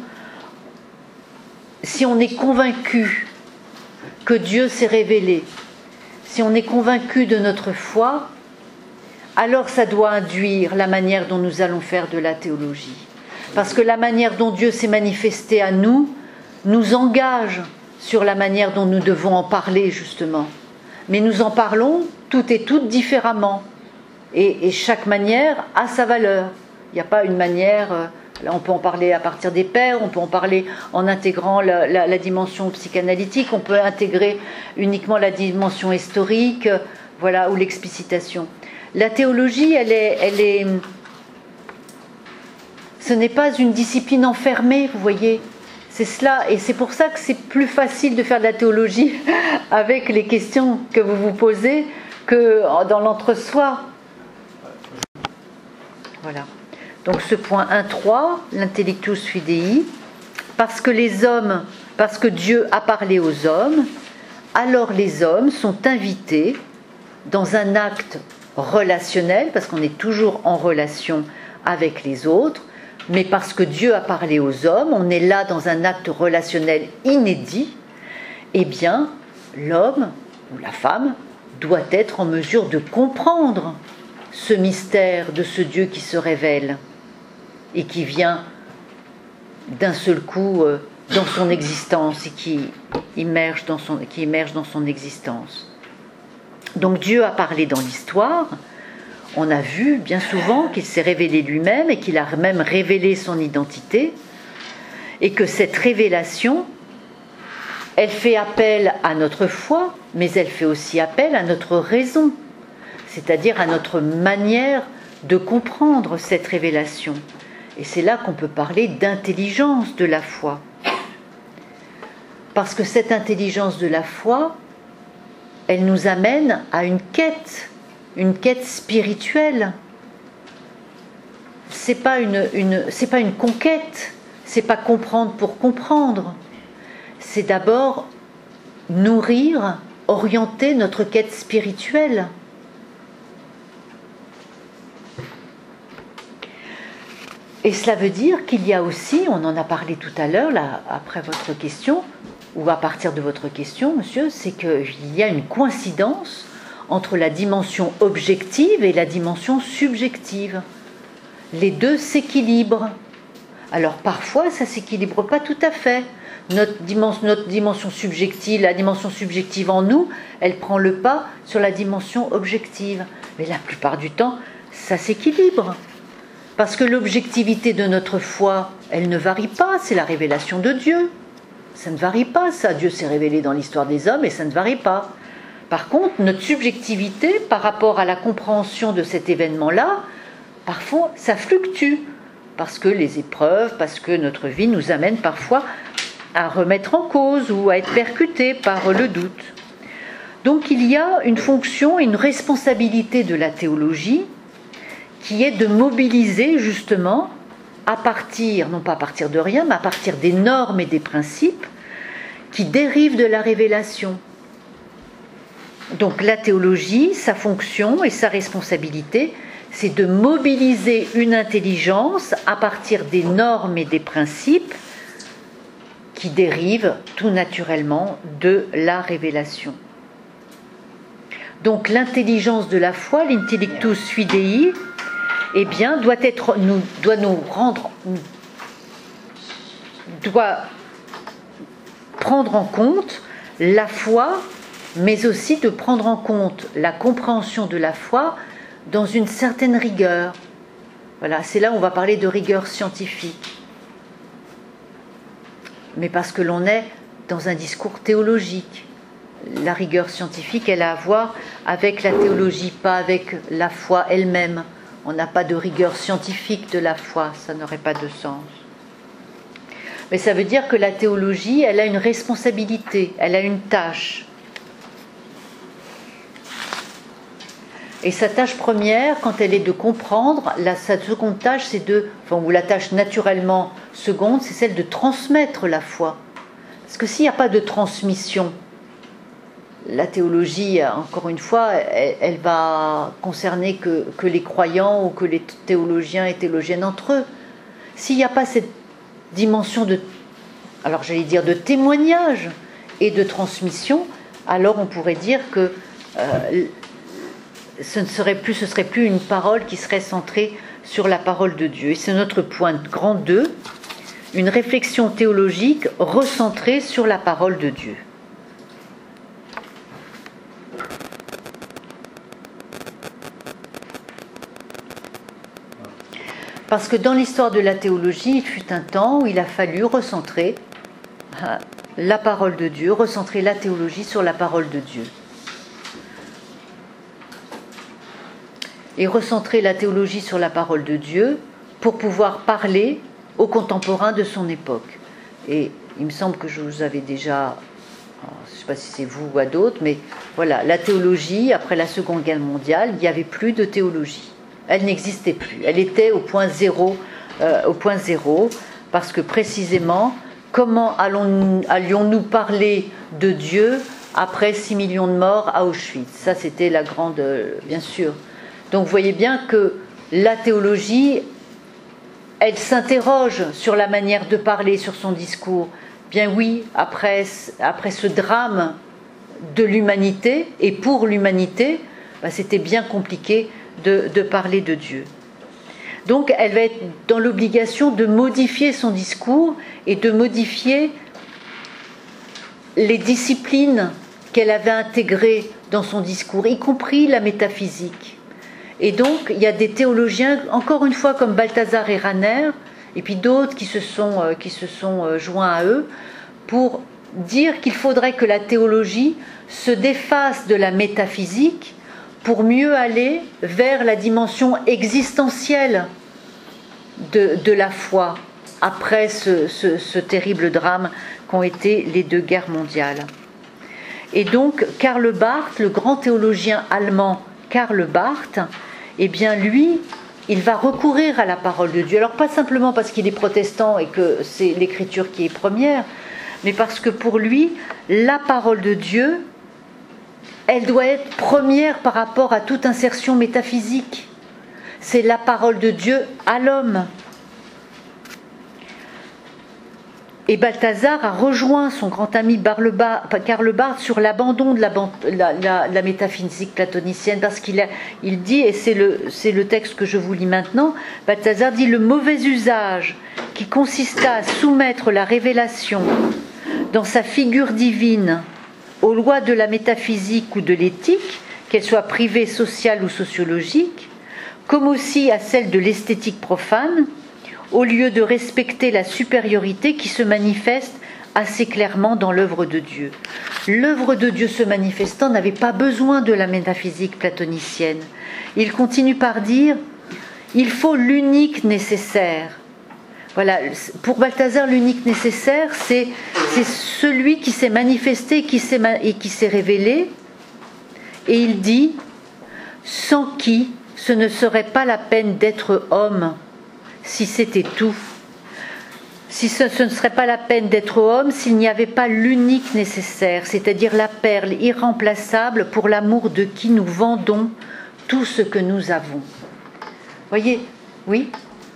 si on est convaincu que Dieu s'est révélé, si on est convaincu de notre foi, alors ça doit induire la manière dont nous allons faire de la théologie. Parce que la manière dont Dieu s'est manifesté à nous, nous engage sur la manière dont nous devons en parler, justement. Mais nous en parlons toutes et toutes différemment. Et, et chaque manière a sa valeur. Il n'y a pas une manière... Là, on peut en parler à partir des pères, on peut en parler en intégrant la, la, la dimension psychanalytique, on peut intégrer uniquement la dimension historique, voilà, ou l'explicitation. La théologie, elle est, elle est, ce n'est pas une discipline enfermée, vous voyez. C'est cela, et c'est pour ça que c'est plus facile de faire de la théologie avec les questions que vous vous posez que dans l'entre-soi. Voilà. Donc ce point un trois, l'intellectus fidei, parce que les hommes, parce que Dieu a parlé aux hommes, alors les hommes sont invités dans un acte relationnel, parce qu'on est toujours en relation avec les autres, mais parce que Dieu a parlé aux hommes, on est là dans un acte relationnel inédit, eh bien, l'homme ou la femme doit être en mesure de comprendre ce mystère de ce Dieu qui se révèle et qui vient d'un seul coup euh, dans son existence et qui immerge dans son, qui émerge dans son existence. Donc Dieu a parlé dans l'histoire. On a vu bien souvent qu'il s'est révélé lui-même et qu'il a même révélé son identité, et que cette révélation, elle fait appel à notre foi, mais elle fait aussi appel à notre raison, c'est-à-dire à notre manière de comprendre cette révélation. Et c'est là qu'on peut parler d'intelligence de la foi. Parce que cette intelligence de la foi, elle nous amène à une quête, une quête spirituelle. C'est pas une, une, c'est pas une conquête, c'est pas comprendre pour comprendre. C'est d'abord nourrir, orienter notre quête spirituelle. Et cela veut dire qu'il y a aussi, on en a parlé tout à l'heure, là, après votre question, ou à partir de votre question, monsieur, c'est qu'il y a une coïncidence entre la dimension objective et la dimension subjective. Les deux s'équilibrent. Alors parfois, ça ne s'équilibre pas tout à fait. Notre dimension, notre dimension subjective, la dimension subjective en nous, elle prend le pas sur la dimension objective. Mais la plupart du temps, ça s'équilibre. Parce que l'objectivité de notre foi, elle ne varie pas, c'est la révélation de Dieu. Ça ne varie pas, ça. Dieu s'est révélé dans l'histoire des hommes et ça ne varie pas. Par contre, notre subjectivité par rapport à la compréhension de cet événement-là, parfois, ça fluctue. Parce que les épreuves, parce que notre vie nous amène parfois à remettre en cause ou à être percutés par le doute. Donc il y a une fonction, une responsabilité de la théologie qui est de mobiliser justement à partir, non pas à partir de rien, mais à partir des normes et des principes qui dérivent de la révélation. Donc la théologie, sa fonction et sa responsabilité, c'est de mobiliser une intelligence à partir des normes et des principes qui dérivent tout naturellement de la révélation. Donc l'intelligence de la foi, l'intellectus fidei, eh bien, doit, être, nous, doit nous rendre, doit prendre en compte la foi, mais aussi de prendre en compte la compréhension de la foi dans une certaine rigueur. Voilà, c'est là où on va parler de rigueur scientifique. Mais parce que l'on est dans un discours théologique. La rigueur scientifique, elle a à voir avec la théologie, pas avec la foi elle-même. On n'a pas de rigueur scientifique de la foi, ça n'aurait pas de sens. Mais ça veut dire que la théologie, elle a une responsabilité, elle a une tâche. Et sa tâche première, quand elle est de comprendre, la, sa seconde tâche, c'est de, enfin, ou la tâche naturellement seconde, c'est celle de transmettre la foi. Parce que s'il n'y a pas de transmission, la théologie, encore une fois, elle, elle va concerner que, que les croyants ou que les théologiens et théologiennes entre eux. S'il n'y a pas cette dimension de, alors j'allais dire de témoignage et de transmission, alors on pourrait dire que euh, ce ne serait plus, ce serait plus une parole qui serait centrée sur la parole de Dieu. Et c'est notre point grand deux, une réflexion théologique recentrée sur la parole de Dieu. Parce que dans l'histoire de la théologie, il fut un temps où il a fallu recentrer la parole de Dieu, recentrer la théologie sur la parole de Dieu. Et recentrer la théologie sur la parole de Dieu pour pouvoir parler aux contemporains de son époque. Et il me semble que je vous avais déjà, je ne sais pas si c'est vous ou à d'autres, mais voilà, la théologie, après la Seconde Guerre mondiale, il n'y avait plus de théologie. Elle n'existait plus. Elle était au point zéro, euh, au point zéro, parce que précisément, comment allons, allions-nous parler de Dieu après six millions de morts à Auschwitz? Ça, c'était la grande, bien sûr. Donc, vous voyez bien que la théologie, elle s'interroge sur la manière de parler, sur son discours. Bien oui, après, après ce drame de l'humanité et pour l'humanité, bah, c'était bien compliqué de, de parler de Dieu. Donc elle va être dans l'obligation de modifier son discours et de modifier les disciplines qu'elle avait intégrées dans son discours, y compris la métaphysique. Et donc il y a des théologiens, encore une fois comme Balthazar et Rahner, et puis d'autres qui se sont, euh, qui se sont euh, joints à eux, pour dire qu'il faudrait que la théologie se défasse de la métaphysique pour mieux aller vers la dimension existentielle de, de la foi, après ce, ce, ce terrible drame qu'ont été les deux guerres mondiales. Et donc Karl Barth, le grand théologien allemand Karl Barth, eh bien lui, il va recourir à la parole de Dieu. Alors pas simplement parce qu'il est protestant et que c'est l'écriture qui est première, mais parce que pour lui, la parole de Dieu, elle doit être première par rapport à toute insertion métaphysique. C'est la parole de Dieu à l'homme. Et Balthazar a rejoint son grand ami Karl Barth sur l'abandon de la, la, la, la métaphysique platonicienne, parce qu'il a, il dit, et c'est le, c'est le texte que je vous lis maintenant, Balthazar dit: le mauvais usage qui consista à soumettre la révélation dans sa figure divine aux lois de la métaphysique ou de l'éthique, qu'elle soit privée, sociale ou sociologique, comme aussi à celle de l'esthétique profane, au lieu de respecter la supériorité qui se manifeste assez clairement dans l'œuvre de Dieu. L'œuvre de Dieu se manifestant n'avait pas besoin de la métaphysique platonicienne. Il continue par dire: il faut l'unique nécessaire. Voilà, pour Balthazar, l'unique nécessaire, c'est, c'est celui qui s'est manifesté qui s'est, et qui s'est révélé. Et il dit: sans qui ce ne serait pas la peine d'être homme, si c'était tout. Si ce, ce ne serait pas la peine d'être homme s'il n'y avait pas l'unique nécessaire, c'est-à-dire la perle irremplaçable pour l'amour de qui nous vendons tout ce que nous avons. Voyez, oui.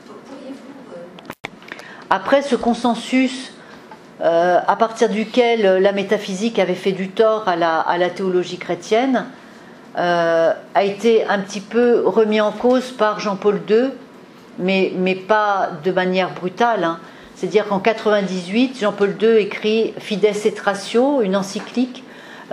Après ce consensus, euh, à partir duquel la métaphysique avait fait du tort à la, à la théologie chrétienne, euh, a été un petit peu remis en cause par Jean-Paul deux, mais, mais pas de manière brutale. Hein. C'est-à-dire qu'en quatre-vingt-dix-huit, Jean-Paul deux écrit Fides et Ratio, une encyclique,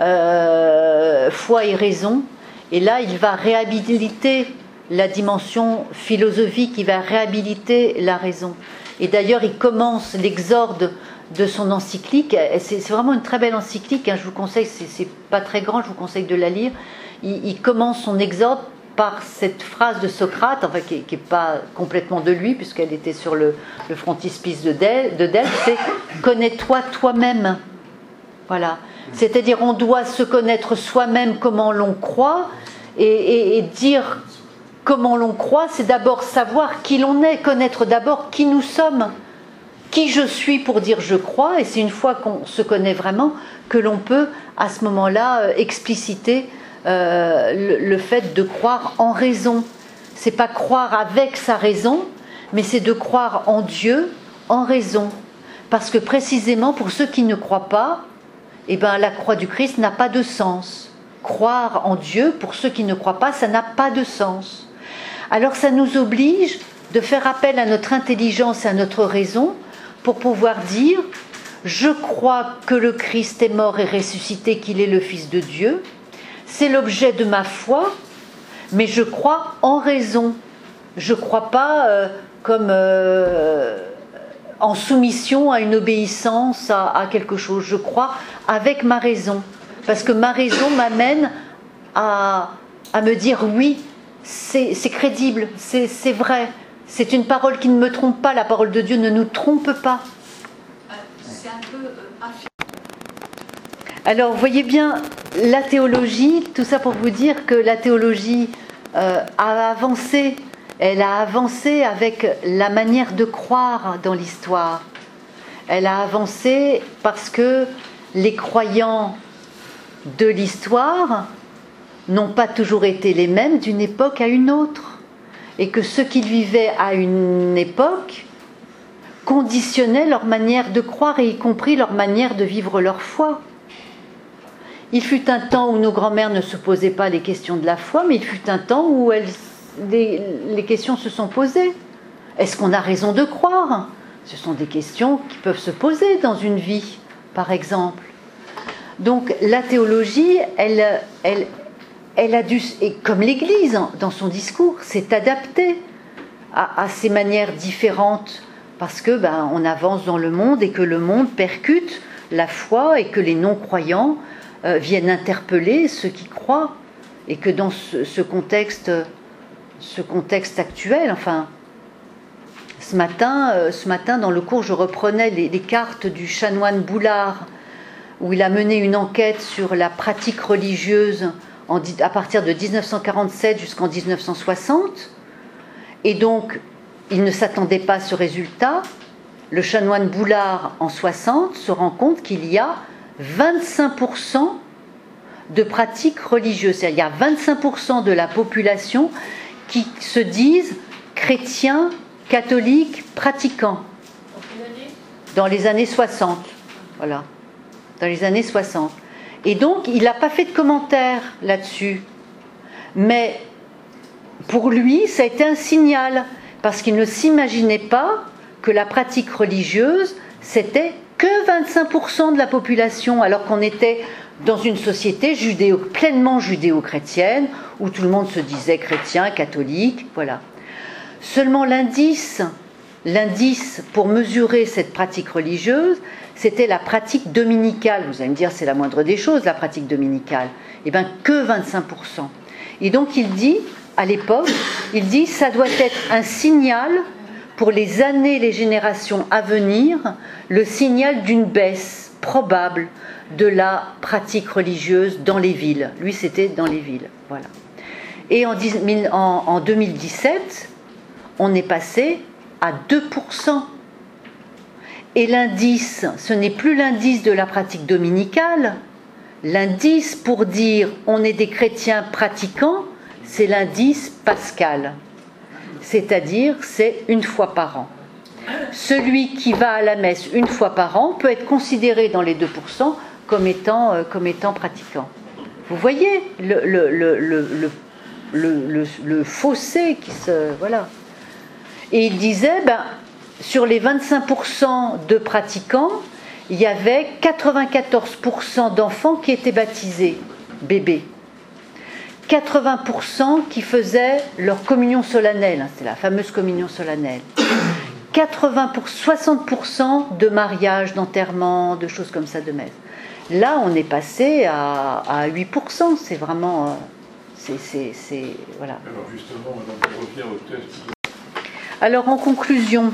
euh, foi et raison, et là il va réhabiliter la dimension philosophique, il va réhabiliter la raison. Et d'ailleurs, il commence l'exorde de son encyclique. C'est, c'est vraiment une très belle encyclique. Hein, je vous conseille, c'est, c'est pas très grand, je vous conseille de la lire. Il, il commence son exorde par cette phrase de Socrate, enfin qui n'est pas complètement de lui, puisqu'elle était sur le, le frontispice de, Del, de Delphes, c'est « connais-toi toi-même ». Voilà. C'est-à-dire, on doit se connaître soi-même comment l'on croit, et, et, et dire comment l'on croit, c'est d'abord savoir qui l'on est, connaître d'abord qui nous sommes, qui je suis pour dire je crois, et c'est une fois qu'on se connaît vraiment que l'on peut à ce moment-là euh, expliciter euh, le, le fait de croire en raison. C'est pas croire avec sa raison, mais c'est de croire en Dieu en raison, parce que précisément pour ceux qui ne croient pas, eh ben, la croix du Christ n'a pas de sens. Croire en Dieu, pour ceux qui ne croient pas, ça n'a pas de sens. Alors ça nous oblige de faire appel à notre intelligence et à notre raison pour pouvoir dire « Je crois que le Christ est mort et ressuscité, qu'il est le Fils de Dieu. C'est l'objet de ma foi, mais je crois en raison. Je ne crois pas euh, comme euh, en soumission à une obéissance à, à quelque chose. Je crois avec ma raison. Parce que ma raison m'amène à, à me dire oui, c'est, c'est crédible, c'est, c'est vrai. C'est une parole qui ne me trompe pas. La parole de Dieu ne nous trompe pas. C'est un peu euh, Alors, vous voyez bien, la théologie, tout ça pour vous dire que la théologie euh, a avancé. Elle a avancé avec la manière de croire dans l'histoire. Elle a avancé parce que les croyants de l'histoire n'ont pas toujours été les mêmes d'une époque à une autre, et que ceux qui vivaient à une époque conditionnaient leur manière de croire, et y compris leur manière de vivre leur foi. Il fut un temps où nos grands-mères ne se posaient pas les questions de la foi, mais il fut un temps où elles, les, les questions se sont posées. Est-ce qu'on a raison de croire? Ce sont des questions qui peuvent se poser dans une vie, par exemple. Donc la théologie, elle, elle, elle a dû, et comme l'Église dans son discours, s'est adaptée à, à ces manières différentes, parce que ben, on avance dans le monde et que le monde percute la foi et que les non-croyants euh, viennent interpeller ceux qui croient, et que dans ce, ce contexte, ce contexte actuel, enfin, ce matin, euh, ce matin dans le cours, je reprenais les, les cartes du chanoine Boulard, où il a mené une enquête sur la pratique religieuse en, à partir de dix-neuf cent quarante-sept jusqu'en dix-neuf cent soixante. Et donc, il ne s'attendait pas à ce résultat. Le chanoine Boulard, en soixante, se rend compte qu'il y a vingt-cinq pour cent de pratiques religieuses. C'est-à-dire, il y a vingt-cinq pour cent de la population qui se disent chrétiens, catholiques, pratiquants. Dans les années soixante. Voilà. Dans les années soixante. Et donc, il n'a pas fait de commentaires là-dessus. Mais pour lui, ça a été un signal, parce qu'il ne s'imaginait pas que la pratique religieuse, c'était que vingt-cinq pour cent de la population, alors qu'on était dans une société judéo, pleinement judéo-chrétienne, où tout le monde se disait chrétien, catholique, voilà. Seulement l'indice, l'indice pour mesurer cette pratique religieuse, c'était la pratique dominicale. Vous allez me dire, c'est la moindre des choses, la pratique dominicale. Eh bien, que vingt-cinq pour cent. Et donc, il dit, à l'époque, il dit, ça doit être un signal pour les années, les générations à venir, le signal d'une baisse probable de la pratique religieuse dans les villes. Lui, c'était dans les villes. Voilà. Et en, en, en deux mille dix-sept, on est passé à deux pour cent. Et l'indice, ce n'est plus l'indice de la pratique dominicale. L'indice pour dire on est des chrétiens pratiquants, c'est l'indice pascal. C'est-à-dire, c'est une fois par an. Celui qui va à la messe une fois par an peut être considéré dans les deux pour cent comme étant, euh, comme étant pratiquant. Vous voyez le, le, le, le, le, le, le, le fossé qui se... Voilà. Et il disait, ben, sur les vingt-cinq pour cent de pratiquants, il y avait quatre-vingt-quatorze pour cent d'enfants qui étaient baptisés, bébés. quatre-vingts pour cent qui faisaient leur communion solennelle, c'est la fameuse communion solennelle. quatre-vingts pour cent, soixante pour cent de mariages, d'enterrements, de choses comme ça, de messe. Là, on est passé à, à huit pour cent, c'est vraiment... Euh, c'est, c'est, c'est, voilà. Alors justement, madame, on revient au texte. Alors, en conclusion,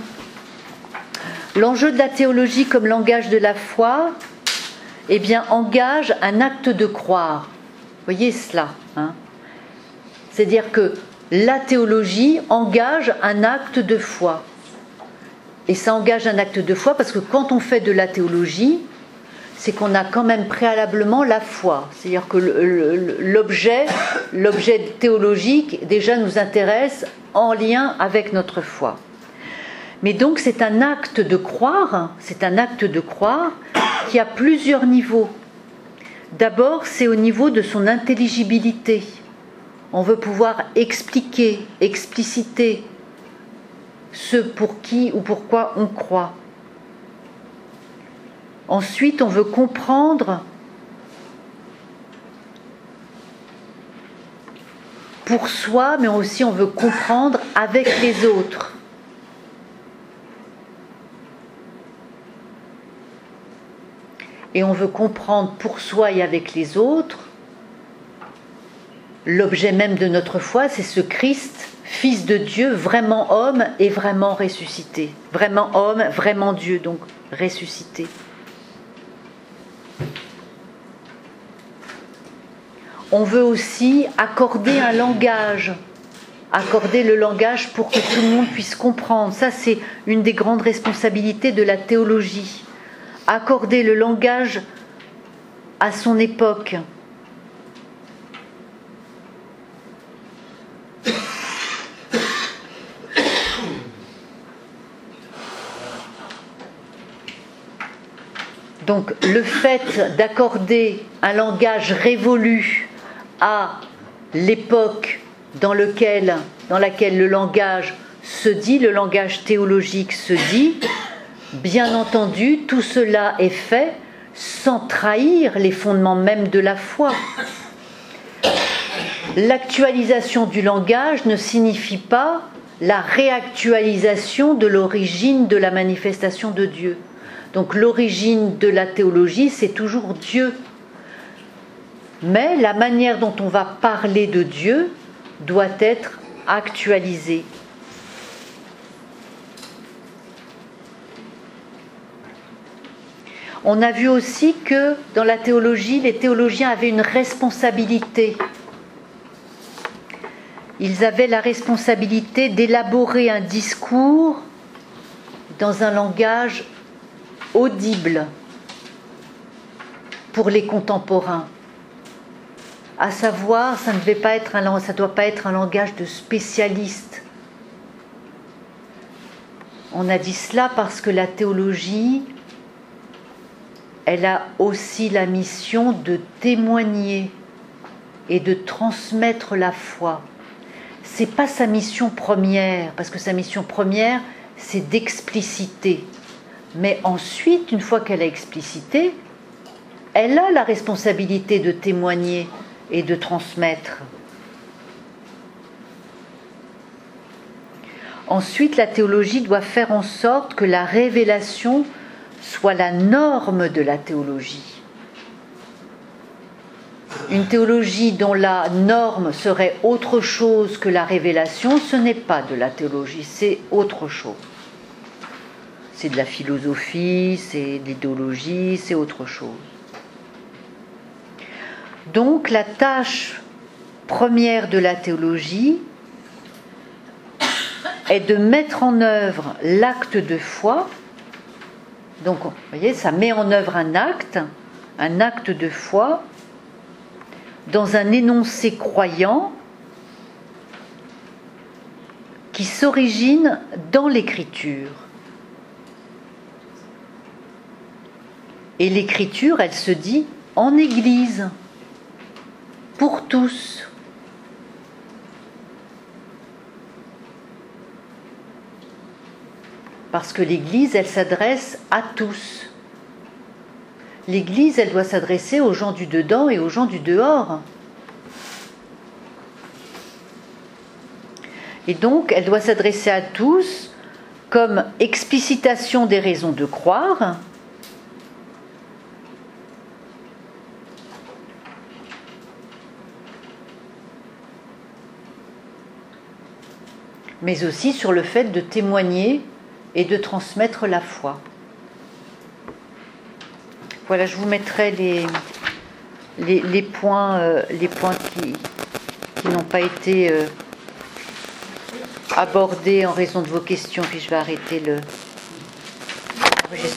l'enjeu de la théologie comme langage de la foi, eh bien, engage un acte de croire. Vous voyez cela, hein? C'est-à-dire que la théologie engage un acte de foi. Et ça engage un acte de foi parce que quand on fait de la théologie, c'est qu'on a quand même préalablement la foi. C'est-à-dire que l'objet, l'objet théologique déjà nous intéresse en lien avec notre foi. Mais donc c'est un acte de croire, c'est un acte de croire qui a plusieurs niveaux. D'abord, c'est au niveau de son intelligibilité. On veut pouvoir expliquer, expliciter ce pour qui ou pourquoi on croit. Ensuite, on veut comprendre pour soi, mais aussi on veut comprendre avec les autres. Et on veut comprendre pour soi et avec les autres. L'objet même de notre foi, c'est ce Christ, Fils de Dieu, vraiment homme et vraiment ressuscité. Vraiment homme, vraiment Dieu, donc ressuscité. On veut aussi accorder un langage, accorder le langage pour que tout le monde puisse comprendre. Ça, c'est une des grandes responsabilités de la théologie. Accorder le langage à son époque. Donc le fait d'accorder un langage révolu à l'époque dans, lequel, dans laquelle le langage se dit, le langage théologique se dit, bien entendu, tout cela est fait sans trahir les fondements même de la foi. L'actualisation du langage ne signifie pas la réactualisation de l'origine de la manifestation de Dieu. Donc l'origine de la théologie, c'est toujours Dieu. Mais la manière dont on va parler de Dieu doit être actualisée. On a vu aussi que dans la théologie, les théologiens avaient une responsabilité. Ils avaient la responsabilité d'élaborer un discours dans un langage audible pour les contemporains. À savoir, ça ne devait pas être un, ça doit pas être un langage de spécialiste. On a dit cela parce que la théologie, elle a aussi la mission de témoigner et de transmettre la foi. C'est pas sa mission première, parce que sa mission première, c'est d'expliciter. Mais ensuite, une fois qu'elle a explicité, elle a la responsabilité de témoigner et de transmettre. Ensuite, la théologie doit faire en sorte que la révélation soit la norme de la théologie. Une théologie dont la norme serait autre chose que la révélation, ce n'est pas de la théologie, c'est autre chose. C'est de la philosophie, c'est de l'idéologie, c'est autre chose. Donc la tâche première de la théologie est de mettre en œuvre l'acte de foi. Donc, vous voyez, ça met en œuvre un acte, un acte de foi, dans un énoncé croyant qui s'origine dans l'Écriture. Et l'Écriture, elle se dit en Église, pour tous. Parce que l'Église, elle s'adresse à tous. L'Église, elle doit s'adresser aux gens du dedans et aux gens du dehors. Et donc, elle doit s'adresser à tous comme explicitation des raisons de croire, mais aussi sur le fait de témoigner et de transmettre la foi. Voilà, je vous mettrai les, les, les points, euh, les points qui, qui n'ont pas été euh, abordés en raison de vos questions, puis je vais arrêter le...